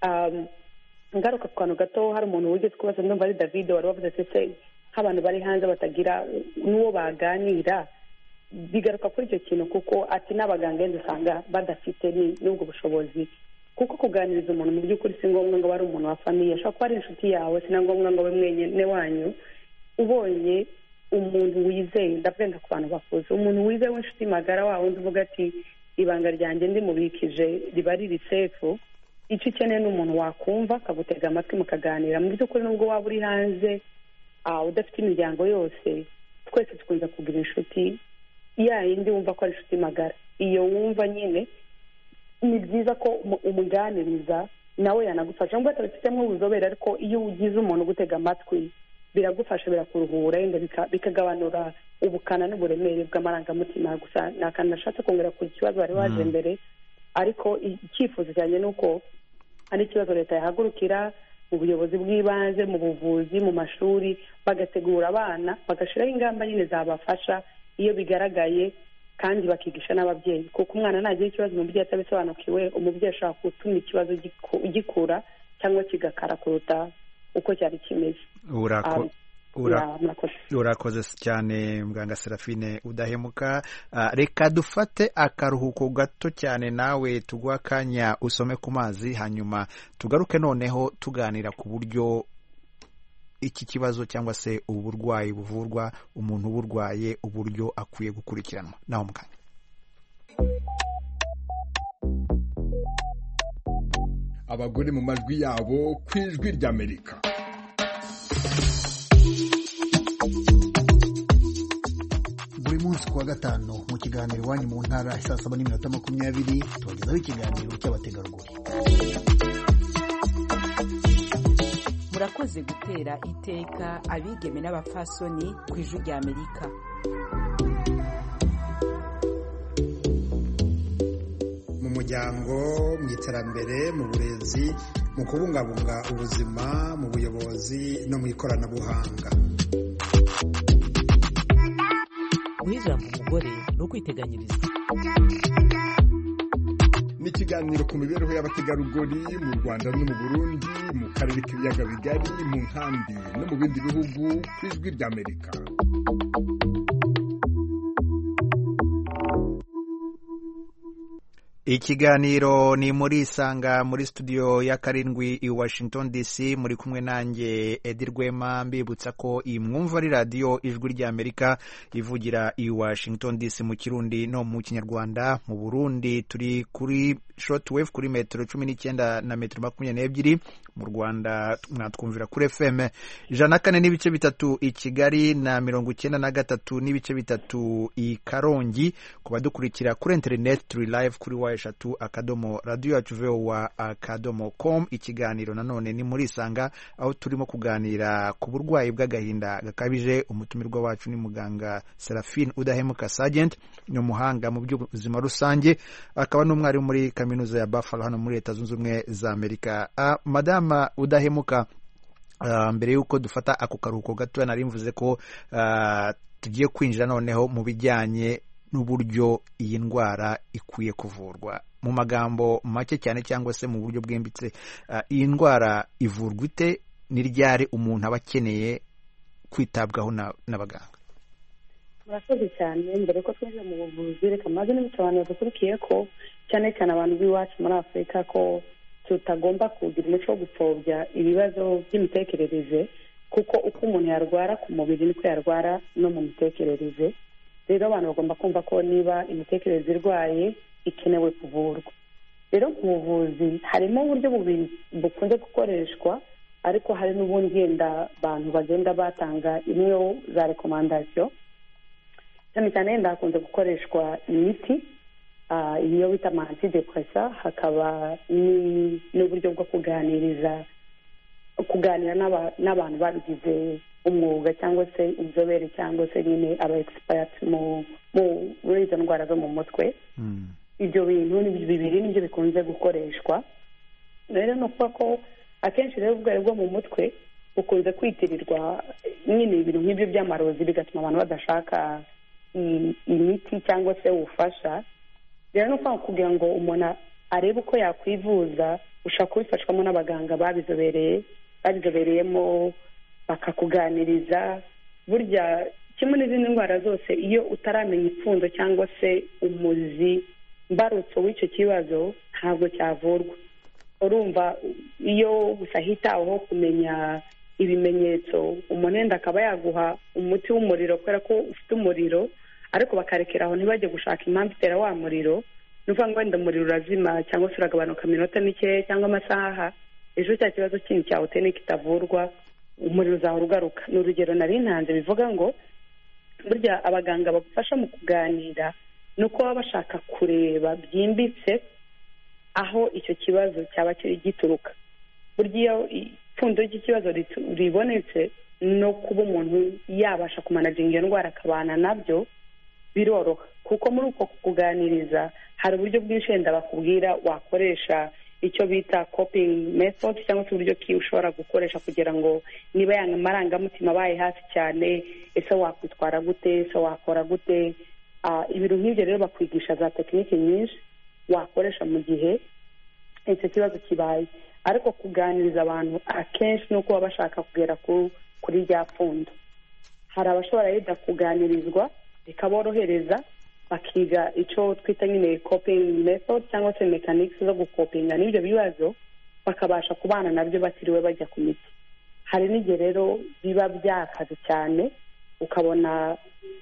Ngaruka ku kantu gato, hari umuntu wigeze kubaza, ndumva ari David wari wavuze ati nk'abantu bari hanze batagira n'uwo baganira. Bigaruka kuri icyo kintu, kuko ati n'abaganga yenda usanga badafite n'ubwo bushobozi, kuko kuganiriza umuntu mu by'ukuri si ngombwa ngo ari umuntu wa famiye, ashobora kuba ari inshuti yawe, si na ngombwa ngo abe mwenyine wanyu. Ubonye umuntu wizeye, ndabwenda ku bantu bakuze, umuntu wizeye w'inshuti magara wawe, undi uvuga ati ibanga ryanjye ndimubikije riba riri sefu, icyo ukeneye ni umuntu wakumva akagutega amatwi mukaganira. Mu by'ukuri nubwo waba uri hanze udafite imiryango yose, twese tukunze kugira inshuti ya yindi wumva ko ari inshuti magara. Iyo wumva nyine ni byiza ko umuganiriza, nawe yanagufasha. Nubwo atabifitemo ubuzobere, ariko iyo ugize umuntu ugutega amatwi biragufasha, birakuruhura, yenda bikagabanura ubukana n'uburemere bw'amarangamutima. Gusa ni akantu nashatse kongera ku kibazo wari waje mbere, ariko icyifuzo cyane ni uko ari ikibazo leta yahagurukira mu buyobozi bw'ibanze, mu buvuzi, mu mashuri, bagategura abana, bagashyiraho ingamba nyine zabafasha iyo bigaragaye, kandi bakigisha n'ababyeyi, kuko umwana nagira ikibazo umubyeyi atabisobanukiwe, umubyeyi ashobora gutuma ikibazo gikura cyangwa kigakara kuruta uko cyari kimeze. Urakoze cyane muganga Serafine Udahemuka. Reka dufate akaruhuko gato cyane, nawe tuguha akanya usome ku mazi, hanyuma tugaruke noneho tuganira ku buryo iki kibazo cyangwa se uburwayi buvurwa, umuntu uburwaye uburyo akwiye gukurikiranwa. Naho muganga. Abagore mu majwi yabo ku ijwi ry'Amerika. Buri munsi kuwa gatanu mu kiganiro Iwanyu mu Ntara saa saba n'iminota makumyabiri tubagezaho ikiganiro cy'abategarugori. Murakoze gutera iteka abigeme n'abafasoni ku ijwi ry'Amerika. Mu muryango, mu iterambere, mu burezi, mu kubungabunga ubuzima, mu buyobozi no mu ikoranabuhanga. Guhijira mu mugore no kwiteganyiriza. Ni ikiganiro ku mibereho y'abategarugori mu Rwanda no mu Burundi, mu karere k'ibiyaga bigari, mu nkambi no mu bindi bihugu ku ijwi ry'Amerika. Ikiganiro ni muri Isanga muri studio ya karindwi i Washington D C, muri kumwe nanjye Edi Rwema. Mbibutsa ko iyi mwumva ari radio ijwi ry'Amerika ivugira i Washington D C mu Kirundi no mu Kinyarwanda. Mu Burundi turi kuri shortwave kuri metero cumi n'icyenda na metero makumyabiri n'ebyiri. Mu Rwanda mwatwumvira kuri F M ijana na kane n'ibice bitatu i Kigali na mirongo icyenda na gatatu n'ibice bitatu i Karongi. Ku badukurikira kuri internet turi live kuri wa eshatu akadomo radio yacu voa akadomo com. Ikiganiro nanone ni muri Isanga, aho turimo kuganira ku burwayi bw'agahinda gakabije. Umutumirwa wacu ni muganga Serafine Udahemuka Sergeant, ni umuhanga mu by'ubuzima rusange, akaba n'umwarimu muri kaminuza ya Buffalo hano muri Leta Zunze Ubumwe za Amerika. Uh, Madama Udahemuka, uh, mbere yuko dufata ako karuhuko gato nari mvuze ko uh, tugiye kwinjira noneho mu bijyanye n'uburyo iyi ndwara ikwiye kuvurwa. mu magambo make cyane cyangwa se mu buryo bwimbitse iyi ndwara ivurwa ite ni ryari umuntu aba akeneye kwitabwaho n'abaganga? murakoze cyane. mbere ko twinjira mu buvuzi reka maze n'ibisobanuro dukurikiye ko cyane cyane abantu b'iwacu muri afurika ko tutagomba kugira umuco wo gupfobya ibibazo by'imitekerereze, kuko uko umuntu yarwara ku mubiri niko yarwara no mu mitekerereze. rero abantu bagomba kumva ko niba imitekerereze irwaye ikenewe kuvurwa. rero mu buvuzi harimo uburyo bubiri bukunze gukoreshwa, ariko hari n'ubundi yenda abantu bagenda batanga imwe za rekomandasiyo. cyane cyane yenda hakunze gukoreshwa imiti iyo bita antidepresa, hakaba n'uburyo bwo kuganiriza kuganira n'abantu babigize umwuga cyangwa se inzobere cyangwa se nyine aba egisipayati muri izo ndwara zo mu mutwe. ibyo bintu bibiri nibyo bikunze gukoreshwa. rero ni ukuvuga ko akenshi rero ubwari bwo mu mutwe bukunze kwitirirwa nyine ibintu nk'ibyo by'amarozi, bigatuma abantu badashaka imiti cyangwa se ubufasha. rero ni ukuvuga kugira ngo umuntu arebe uko yakwivuza ushobora kubifashwamo n'abaganga babizobereye babizobereyemo bakakuganiriza. burya kimwe n'izindi ndwara zose, iyo utaramenya ipfundo cyangwa se umuzi mbarutso w'icyo kibazo ntabwo cyavurwa. urumva iyo gusa hitaweho kumenya ibimenyetso, umuntu wenda akaba yaguha umuti w'umuriro kubera ko ufite umuriro, ariko bakarekera aho ntibajye gushaka impamvu itera wa muriro. ni ukuvuga ngo wenda umuriro urazima cyangwa se uragabanuka minota mike cyangwa amasaha, ejo cya kibazo kindi cyawuteye kitavurwa umuriro uzahora ugaruka. ni urugero nari ntanze bivuga ngo burya abaganga bagufasha mu kuganira ni uko baba bashaka kureba byimbitse aho icyo kibazo cyaba gituruka. burya iyo ipfundo ry'ikibazo ribonetse no kuba umuntu yabasha kumanaginga iyo ndwara akabana nabyo biroroha, kuko muri uko kuganiriza hari uburyo bwinshi wenda bakubwira wakoresha icyo bita coping method cyangwa se uburyo ki ushobora gukoresha kugira ngo niba yanga amarangamutima abaye hafi cyane, ese wakwitwara gute, ese wakora gute. ibintu nk'ibyo rero bakwigisha za tekinike nyinshi wakoresha mu gihe icyo kibazo kibaye. ariko kuganiriza abantu akenshi ni uko baba bashaka kugera kuri rya pfundo. hari abashobora yenda kuganirizwa bikaborohereza bakiga icyo twita nyine coping method cyangwa se mechanics zo gukopinga n'ibyo bibazo, bakabasha kubana nabyo batiriwe bajya ku miti. hari n'igihe rero biba byakaze cyane ukabona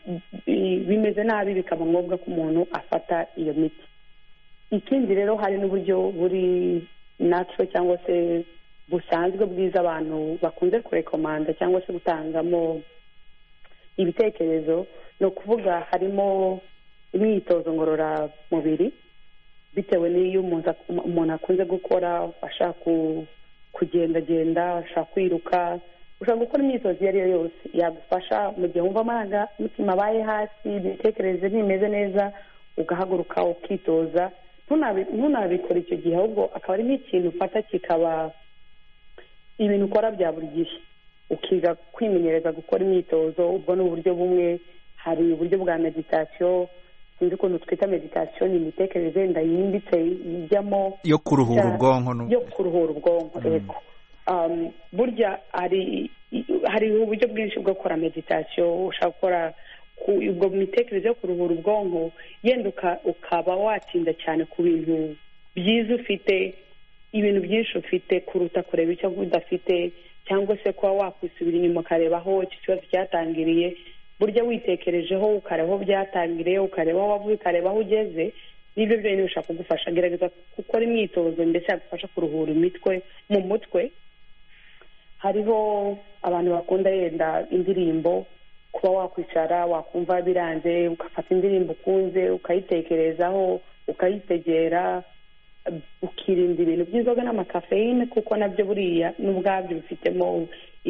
bimeze nabi, bikaba ngombwa ko umuntu afata iyo miti. ikindi rero hari n'uburyo buri natwe cyangwa se busanzwe bwiza abantu bakunze kurekomanda cyangwa se gutangamo ibitekerezo. ni ukuvuga harimo imyitozo ngororamubiri bitewe n'iyo umuntu akunze gukora, ashaka kugendagenda, ashaka kwiruka, ushobora gukora imyitozo iyo ari yo yose yagufasha mu gihe wumva amarangamutima abaye hasi, imitekerereze ntimeze neza, ugahaguruka ukitoza. ntunabikora icyo gihe, ahubwo akaba ari nk'ikintu ufata kikaba ibintu ukora bya buri gihe, ukiga kwimenyereza gukora imyitozo. ubwo ni uburyo bumwe. hari uburyo bwa meditasiyo, sinzi ukuntu twita meditasiyo, ni imitekerereze wenda yimbitse ijyamo yo kuruhura ubwonko yo kuruhura ubwonko yego. burya hari hari uburyo bwinshi bwo gukora meditasiyo. ushaka gukora ubwo mitekerereze yo kuruhura ubwonko, yenda ukaba watinda cyane ku bintu byiza ufite, ibintu byinshi ufite, kuruta kureba icyo udafite, cyangwa se kuba wakwisubira inyuma ukareba aho icyo kibazo cyatangiriye. burya witekerejeho ukareba aho byatangiriye, ukareba aho wavuye, ukareba aho ugeze, n'ibyo byonyine bishobora kugufasha. gerageza gukora imyitozo mbese yagufasha kuruhura imitwe mu mutwe. hariho abantu bakunda yenda indirimbo, kuba wakwicara wakumva biranze ugafata indirimbo ukunze ukayitekerezaho ukayitegera, ukirinda ibintu by'inzoga n'amakafeyine, kuko nabyo buriya n'ubwabyo bifitemo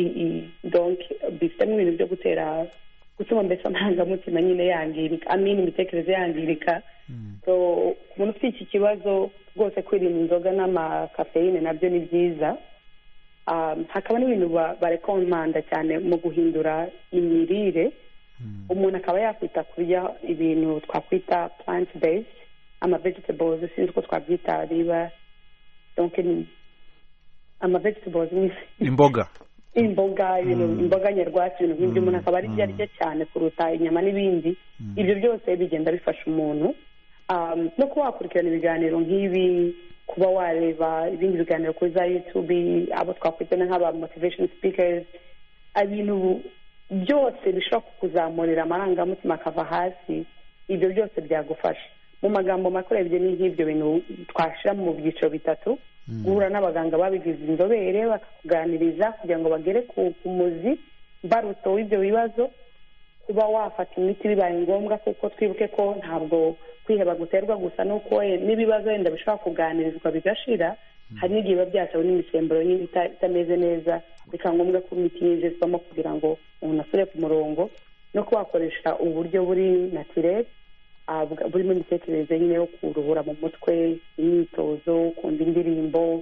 bifitemo ibintu byo gutera gutuma mbese amarangamutima nyine yangirika, amini imitekerereze yangirika. ku muntu ufite iki kibazo rwose kwirinda inzoga n'amakafeyine nabyo ni byiza. hakaba n'ibintu barekomanda cyane mu guhindura imirire. umuntu akaba yakwita kurya ibintu twakwita plant based, ama vegetables sinzi uko twabyita riba donc ni ama vegetables ni imboga imboga ibintu imboga nyarwatsi ibintu nk'ibyo umuntu akaba ari byo arya cyane kuruta inyama n'ibindi ibyo byose bigenda bifasha umuntu no kuba wakurikirana ibiganiro nk'ibi kuba wareba ibindi biganiro kuri za YouTube abo twakwitana nk'aba motivation speakers ibintu byose bishobora kukuzamurira amarangamutima akava hasi ibyo byose byagufasha mu magambo makorebye ni nk'ibyo bintu twashira mu byiciro bitatu guhura n'abaganga babigize inzobere bakakuganiriza kugira ngo bagere ku muzi baruto w'ibyo bibazo kuba wafata imiti bibaye ngombwa kuko twibuke ko ntabwo kwiheba guterwa gusa nuko n'ibibazo wenda bishobora kuganirizwa bigashira hari n'igihe biba byatewe n'imisemburo nyine itameze neza bikaba ngombwa ko imiti yinjizwamo kugira ngo umuntu asubire ku murongo no kubakoresha uburyo buri naturel burimo imitekerereze nyine yo kuruhura mu mutwe imyitozo kumva indirimbo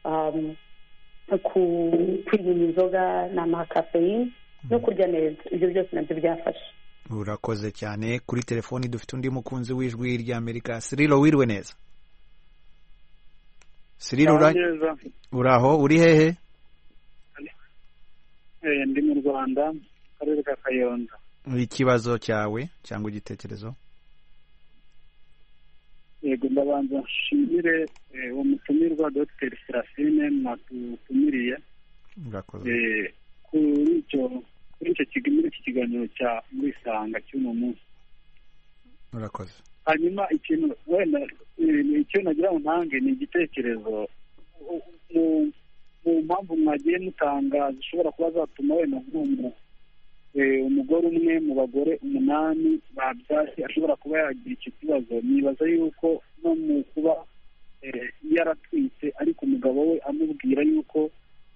kwirinda inzoga n'amakafeyine no kurya neza ibyo byose nabyo byafasha urakoze cyane kuri telefoni dufite undi mukunzi w'ijwi ry'Amerika Cyrilo wiriwe neza Cyrilo uraho uri hehe ndi mu Rwanda akarere ka Kayonza ikibazo cyawe cyangwa igitekerezo yego ndabanza nshimire umutumirwa Dr Serafine mwatutumiriye urakoze kuri icyo kuri icyo kiganiro kiganiro cya Murisanga cy'uno munsi urakoze hanyuma ikintu wenda icyo nagira ngo ntange ni igitekerezo mu mpamvu mwagiye mutanga zishobora kuba zatuma wenda nk'umuntu umugore umwe mu bagore umunani babyaye ashobora kuba yagira icyo kibazo nibaza yuko no mu kuba yaratwite ariko umugabo we amubwira yuko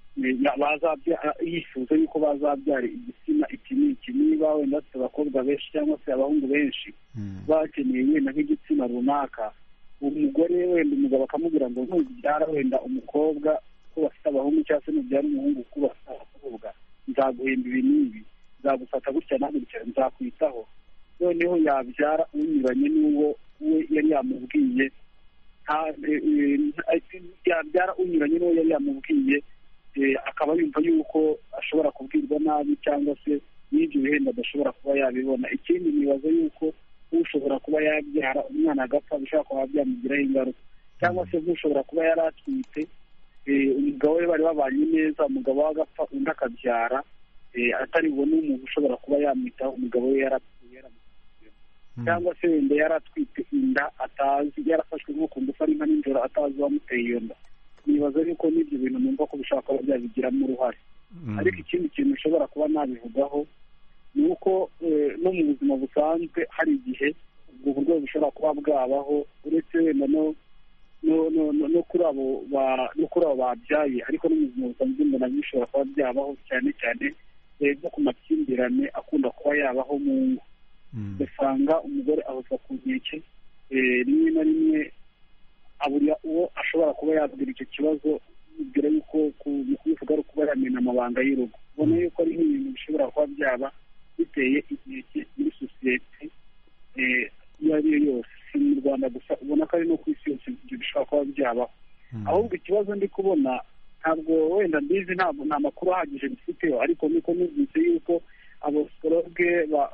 yifuza yuko bazabyara igitsina iki n'iki niba wenda afite abakobwa benshi cyangwa se abahungu benshi bakeneye wenda nk'igitsina runaka umugore wenda umugabo akamubwira ngo ntubyara wenda umukobwa ko bafite abahungu cyangwa se nubyara umuhungu ko bafite abakobwa nzaguhemba ibi n'ibi nzagufata gutya na gutya nzakwitaho noneho yabyara unyuranye n'uwo we yari yamubwiye yabyara unyuranye n'uwo yari yamubwiye akaba yumva yuko ashobora kubwirwa nabi cyangwa se n'ibyo bihembo adashobora kuba yabibona ikindi nibaza yuko ushobora kuba yabyara umwana agapfa bishobora kuba byamugiraho ingaruka cyangwa se nk'ushobora kuba yari atwite umugabo we bari babanye neza umugabo we agapfa undi akabyara atari bubone umuntu ushobora kuba yamwitaho umugabo we yarapfuye cyangwa se wenda yari atwite inda atazi yarafashwe nko ku ngufu ari nka nijoro atazi uwamuteye iyo nda nibaza yuko n'ibyo bintu numva ko bishobora kuba byabigiramo uruhare ariko ikindi kintu ushobora kuba nabivugaho ni uko no mu buzima busanzwe hari igihe ubwo burwayi bushobora kuba bwabaho uretse wenda no no kuri abo babyaye ariko no mu buzima busanzwe mbona bishobora kuba byabaho cyane cyane nko ku makimbirane akunda kuba yabaho mu ngo ugasanga umugore ahozwa ku nkeke rimwe na rimwe abura uwo ashobora kuba yabwira icyo kibazo bibwira yuko mu kubivuga ari ukuba yamena amabanga y'urugo ubona yuko ari nk'ibintu bishobora kuba byaba biteye inkeke muri sosiyete iyo ari yo yose si mu Rwanda gusa ubona ko ari no ku isi yose ibyo bishobora kuba byabaho ahubwo ikibazo ndi kubona ntabwo wenda mbizi ntabwo nta makuru ahagije bifiteho ariko niko numvise yuko abapsikologe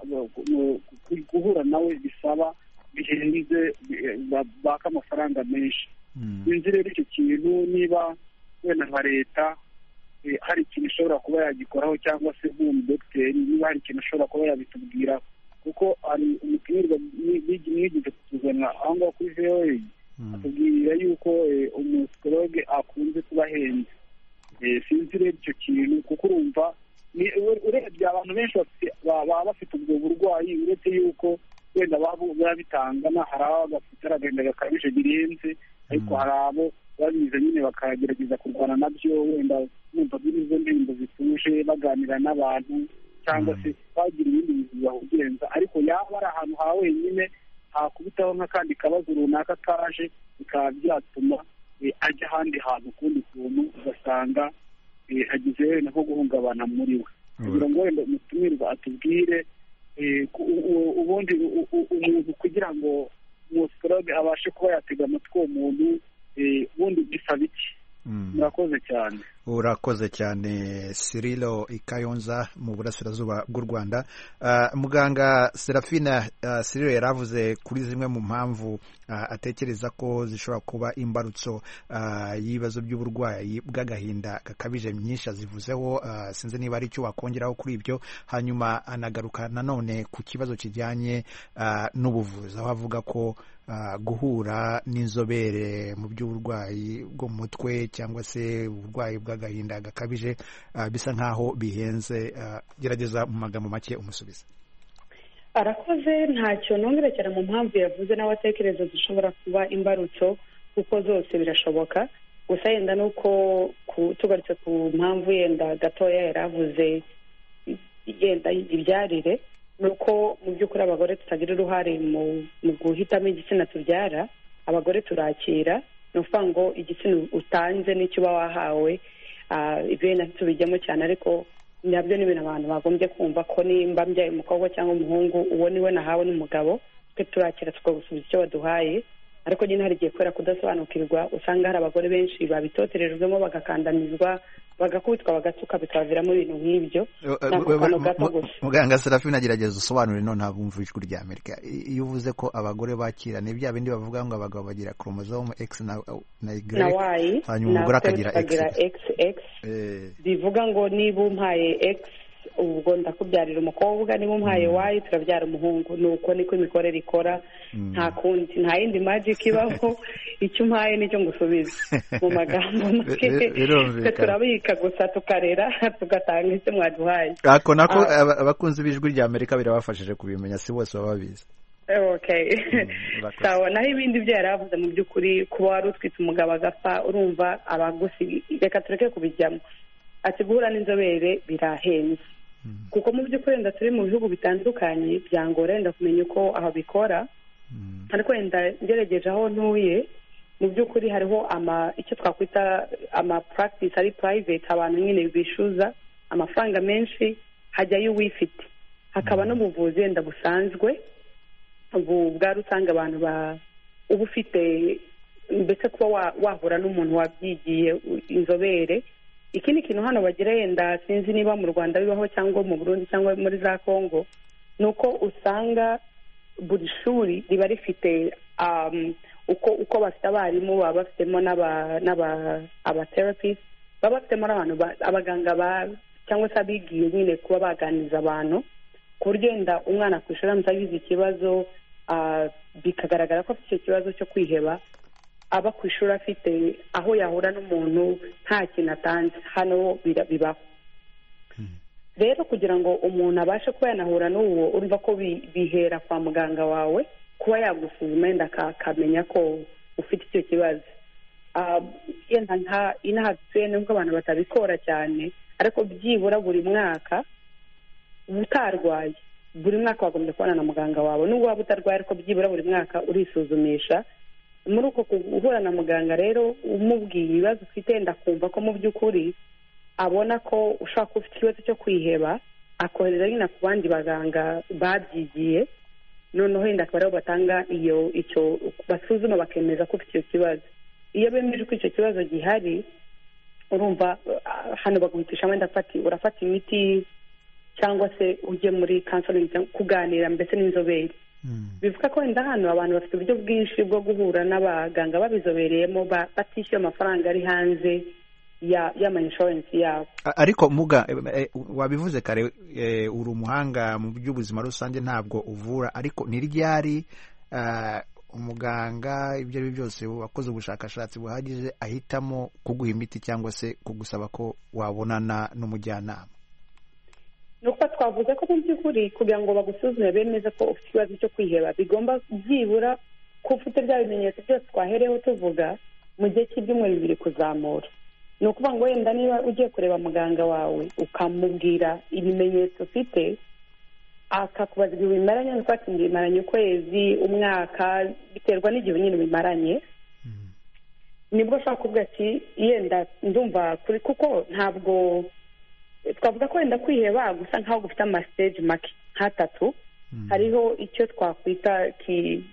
guhura nawe bisaba bihenze baka amafaranga menshi sinzi rero icyo kintu niba wenda nka leta hari ikintu ishobora kuba yagikoraho cyangwa se nk'umudogiteri niba hari ikintu ashobora kuba yabitubwira kuko hari umutumirwa mwigeze kutuzana aho ngaho kuri V O A atubwira yuko umupsikologe akunze kuba ahenze sinzi rero icyo kintu kuko urumva urebye abantu benshi baba bafite ubwo burwayi uretse yuko wenda baba bitangana hari abo bafite agahinda gakabije birenze ariko hari abo babize nyine bakagerageza kurwana nabyo wenda bumva izo ndirimbo zituje baganira n'abantu cyangwa se bagira ibindi bintu bibahugenza ariko yaba ari ahantu ha wenyine hakubitaho nk'akandi kabazo runaka kaje bikaba byatuma ajya ahandi hantu ukundi kuntu ugasanga agize wenda nko guhungabana muri we kugira ngo wenda umutumirwa atubwire ubundi umuntu kugira ngo umusiporoge abashe kuba yatega amatwi uwo muntu ubundi gisaba iki. murakoze cyane. urakoze cyane Cyrilo Ikayonza mu burasirazuba bw'u Rwanda. uh, muganga Serafina, uh, Cyrilo yaravuze kuri zimwe mu mpamvu uh, atekereza ko zishobora kuba imbarutso uh, y'ibibazo by'uburwayi bw'agahinda gakabije myinshi azivuzeho. uh, sinzi niba ari icyo wakongeraho kuri ibyo, hanyuma anagaruka nanone ku kibazo kijyanye uh, n'ubuvuzi, aho avuga ko Uh, guhura n'inzobere mu by'uburwayi bwo mu mutwe cyangwa se uburwayi bw'agahinda gakabije uh, bisa nk'aho bihenze. uh, gerageza mu magambo make umusubiza. arakoze. ntacyo nongerekera mu mpamvu yavuze nawe atekereza zishobora kuba imbarutso, kuko zose birashoboka. gusa yenda nuko tugarutse ku mpamvu yenda gatoya yaravuze yenda ibyarire, nuko mu by'ukuri abagore tutagira uruhare mu guhitamo igitsina tubyara. abagore turakira, ni ukuvuga ngo igitsina utanze n'icyo uba wahawe. ibyo wenda tubijyamo cyane, ariko nabyo ni ibintu abantu bagombye kumva ko nimba mbyaye umukobwa cyangwa umuhungu, uwo niwe nahawe n'umugabo, twe turakira tukagusubiza icyo baduhaye. ariko nyine hari igihe kubera kudasobanukirwa usanga hari abagore benshi babitoterejwemo bagakandamizwa, bagakubitwa, bagatuka, bikabaviramo ibintu nk'ibyo. muganga Serafina, agerageza usobanure none abumva ijwi rya Amerika. iyo uvuze ko abagore bakira, ni bya bindi bavuga ngo abagabo bagira chromosome X na na Y, hanyuma umugore akagira X X, bivuga ngo niba umpaye X ubwo ndakubyarira umukobwa, niba umuhaye Y turabyara umuhungu. nuko niko imikorere ikora, nta kundi, nta yindi magic ibaho. icyo umpaye nicyo ngusubiza mu magambo make. turabika gusa tukarera tugatanga icyo mwaduhaye. ako nako abakunzi b'ijwi rya Amerika birabafashije kubimenya, si bose baba babizi. okay sawa. naho ibindi byo yaravuze mu by'ukuri, kuba wari utwite umugabo agapfa, urumva abagusi, reka tureke kubijyamo. ati guhura n'inzobere birahenze, kuko mu by'ukuri wenda turi mu bihugu bitandukanye, byangora wenda kumenya uko aho bikora. ariko wenda ngerageje aho ntuye, mu by'ukuri hariho ama icyo twakwita ama practice ari private, abantu nyine bishyuza amafaranga menshi, hajyayo uwifite. hakaba n'ubuvuzi wenda busanzwe ubu bwa rusange, abantu ba uba ufite mbese kuba wahura n'umuntu wabyigiye, inzobere. ikindi kintu hano bagira, yenda sinzi niba mu Rwanda bibaho cyangwa mu Burundi cyangwa muri za Congo, ni uko usanga buri shuri riba rifite um, uko uko bafite abarimu, baba bafitemo n'aba n'aba abatherapist, baba bafitemo n'abantu abaganga ba cyangwa se abigiye nyine kuba baganiriza abantu, ku buryo wenda umwana ku ishuri aramutse agize ikibazo uh, bikagaragara ko afite icyo kibazo cyo kwiheba, aba ku ishuri afite aho yahura n'umuntu nta kintu atanze. hano bibaho. rero kugira ngo umuntu abashe kuba yanahura n'uwo, urumva ko bihera kwa muganga wawe kuba yagusuzuma yenda akamenya ko ufite icyo kibazo. yenda nta inaha dutuye nubwo abantu batabikora cyane, ariko byibura buri mwaka utarwaye, buri mwaka wagombye kubona na muganga wawe. nubwo waba utarwaye, ariko byibura buri mwaka urisuzumisha. muri uko guhura na muganga rero, umubwiye ibibazo ufite, yenda kumva ko mu by'ukuri abona ko ushobora kuba ufite ikibazo cyo kwiheba, akohereza nyine ku bandi baganga babyigiye, noneho wenda akaba aribo batanga iyo icyo basuzuma bakemeza ko ufite icyo kibazo. iyo bemeje ko icyo kibazo gihari, urumva hano baguhitisha wenda urafata imiti cyangwa se ujye muri counseling, kuganira mbese n'inzobere. bivuga ko wenda hano abantu bafite uburyo bwinshi bwo guhura n'abaganga babizobereyemo, batishyuye amafaranga ari hanze y'ama insurance yabo. ariko muga wabivuze kare, uri umuhanga mu by'ubuzima rusange, ntabwo uvura, ariko ni ryari umuganga ibyo ari byo byose wakoze ubushakashatsi buhagije ahitamo kuguha imiti cyangwa se kugusaba ko wabonana n'umujyanama? nuko twavuze ko mu by'ukuri kugira ngo bagusuzume bemeze ko ufite ikibazo cyo kwiheba, bigomba byibura ko ufite bya bimenyetso byose twahereho tuvuga mu gihe cy'ibyumweru bibiri kuzamura. ni ukuvuga ngo wenda niba ugiye kureba muganga wawe ukamubwira ibimenyetso ufite, akakubaza igihe bimaranye, nuko ati bimaranye ukwezi, umwaka, biterwa n'igihe nyine bimaranye, nibwo ushobora kuvuga ati yenda ndumva kuri, kuko ntabwo twavuga ko wenda kwiheba gusa nkaho gufite amastage make nk'atatu. hariho icyo twakwita ki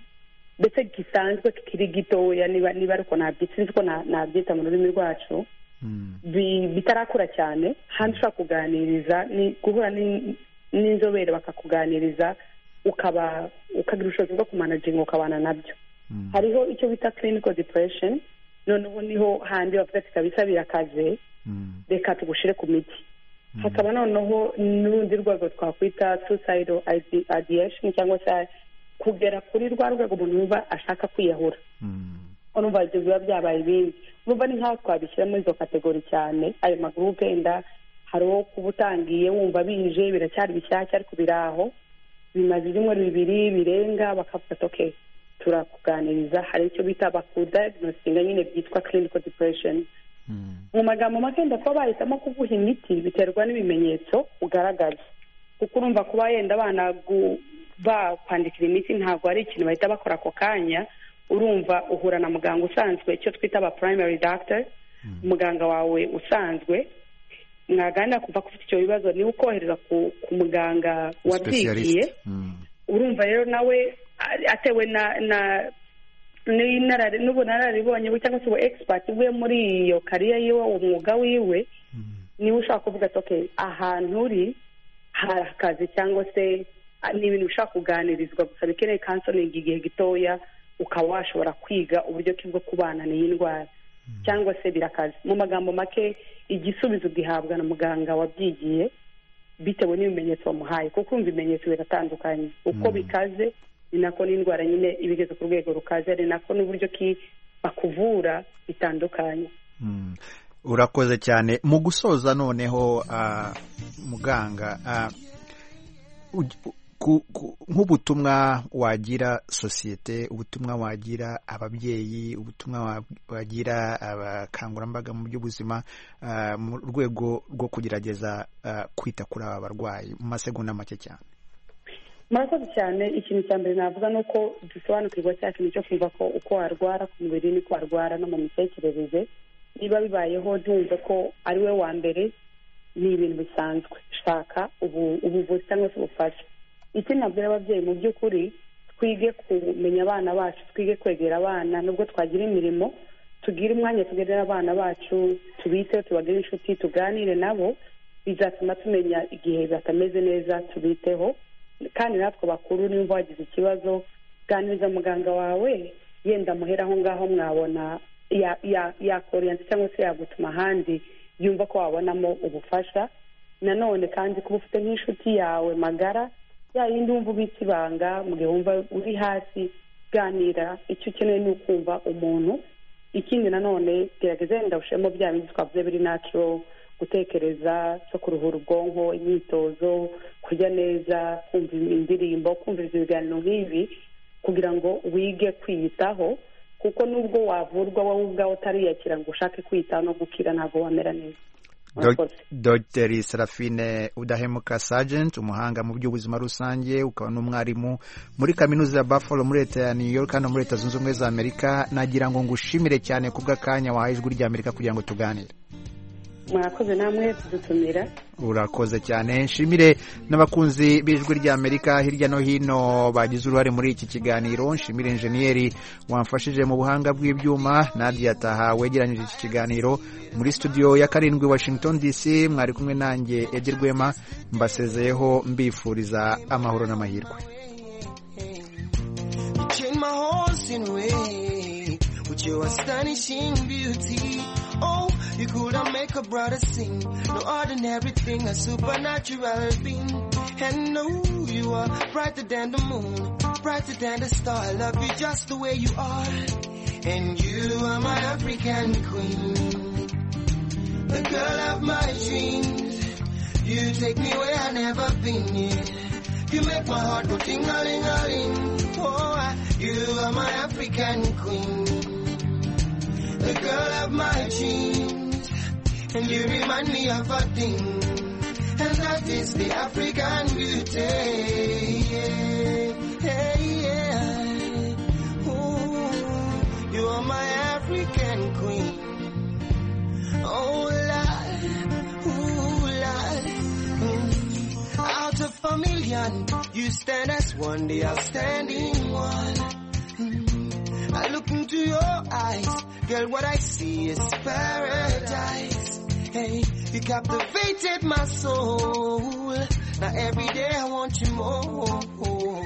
ndetse gisanzwe kikiri gitoya niba niba ariko nabyita sinzi ko nabyita mu rurimi rwacu bitarakura cyane handi ushobora kuganiriza ni guhura n'inzobere bakakuganiriza ukaba ukagira ubushobozi bwo kumanaginga ukabana nabyo. Hariho icyo bita clinical depression, noneho niho handi bavuga ati kabisa birakaze reka tugushire ku miti. Hakaba noneho n'urundi rwego twakwita suicidal ideation cyangwa se kugera kuri rwa rwego umuntu yumva ashaka kwiyahura. Urumva ibyo biba byabaye ibindi, urumva ni nk'aho twabishyira muri izo kategori cyane. Ayo magurupe wenda hariho kuba utangiye wumva bije biracyari bishyashya ariko biri aho bimaze ibyumweru bibiri birenga bakavuga ati okay turakuganiriza. Hari icyo bita bakudiagnosinga nyine byitwa clinical depression. Mu magambo make ndakaba bahisemo kuguha imiti biterwa n'ibimenyetso ugaragaza, kuko urumva kuba yenda abana bakwandikira imiti ntabwo ari ikintu bahita bakora ako kanya. Urumva uhura na muganga usanzwe icyo twita aba primary doctor, umuganga wawe usanzwe mwaganira kuva ko ufite icyo bibazo niwe ukohereza ku muganga wabyigiye. Urumva rero nawe atewe na na n'ubunararibonye cyangwa se ubu expert uvuye muri iyo kariya yiwe umwuga wiwe niwe ushaka kuvuga ati okay ahantu uri hari akazi cyangwa se ni ibintu ushaka kuganirizwa gusa bikeneye counseling igihe gitoya ukaba washobora kwiga uburyo bwo kubana n'iyi ndwara cyangwa se birakaze. Mu magambo make igisubizo gihabwa na muganga wabyigiye bitewe n'ibimenyetso bamuhaye, kuko umva ibimenyetso biratandukanye. Uko bikaze ni nako n'indwara nyine ibigeze ku rwego rukaze, ni nako n'uburyo ki bakuvura bitandukanye. Urakoze cyane. Mu gusoza noneho muganga, nk'ubutumwa wagira sosiyete, ubutumwa wagira ababyeyi, ubutumwa wagira abakangurambaga mu by'ubuzima mu rwego rwo kugerageza kwita kuri aba barwayi mu masegonda make cyane. Murakoze cyane. Ikintu cya mbere navuga ni uko dusobanukirwa cya kintu cyo kumva ko uko warwara ku mubiri niko warwara no mu mitekerereze. Niba bibayeho ntumve ko ari we wa mbere, ni ibintu bisanzwe. Shaka ubuvuzi cyangwa se ubufasha. Iki nabwira ababyeyi mu by'ukuri twige kumenya abana bacu, twige kwegera abana. Nubwo twagira imirimo tugire umwanya tugerera abana bacu, tubiteho, tubagire inshuti, tuganire nabo. Bizatuma tumenya igihe batameze neza tubiteho. Kandi natwe bakuru nimba wagize ikibazo ganiriza muganga wawe, yenda muhera aho ngaho mwabona yakoriyanta cyangwa se yagutuma ahandi yumva ko wabonamo ubufasha. Nanone kandi kuba ufite nk'inshuti yawe magara ya yindi wumva ubitse ibanga mu gihe wumva uri hasi, ganira. Icyo ukeneye ni ukumva umuntu. Ikindi nanone gerageza wenda ushemo bya bindi twavuze biri natural, gutekereza, cyo kuruhura ubwonko, imyitozo, kurya neza, kumva indirimbo, kumva ibiganiro nk'ibi kugira ngo wige kwiyitaho, kuko nubwo wavurwa wowe ubwawe utariyakira ngo ushake kwiyitaho no gukira ntabwo wamera neza. Dr Serafine Udahemuka Sargent, umuhanga mu by'ubuzima rusange, ukaba n'umwarimu muri kaminuza ya Buffalo muri leta ya New York hano muri leta zunze ubumwe za Amerika. Nagira ngo ngushimire cyane kubw'akanya wahaye ijwi rya Amerika kugira ngo tuganire. Mwakoze namwe kudutumira. Urakoze cyane. Nshimire n'abakunzi b'ijwi rya Amerika hirya no hino bagize uruhare muri iki kiganiro. Nshimire enjeniyeri wamfashije mu buhanga bw'ibyuma, Nadia Taha wegeranyije iki kiganiro. Muri studio ya karindwi Washington D C mwari kumwe nanjye Edi Rwema, mbasezeyeho mbifuriza amahoro n'amahirwe. Oh, you couldn't make a brother sing. No ordinary thing, a supernatural being. And no, you are brighter than the moon, brighter than the star. I love you just the way you are. And you are my African queen, the girl of my dreams. You take me where I've never been yet. You make my heart go ting-a-ling-a-ling. Oh, you are my African queen, the girl of my dreams, and you remind me of a thing, and that is the African beauty. Yeah, yeah. Ooh, you are my African queen. Oh, Lord, ooh, Lord. Mm. Out of a million, you stand as one, the outstanding one. Mm. I look into your eyes, girl, what I see is paradise. Hey, you captivated my soul. Now every day I want you more.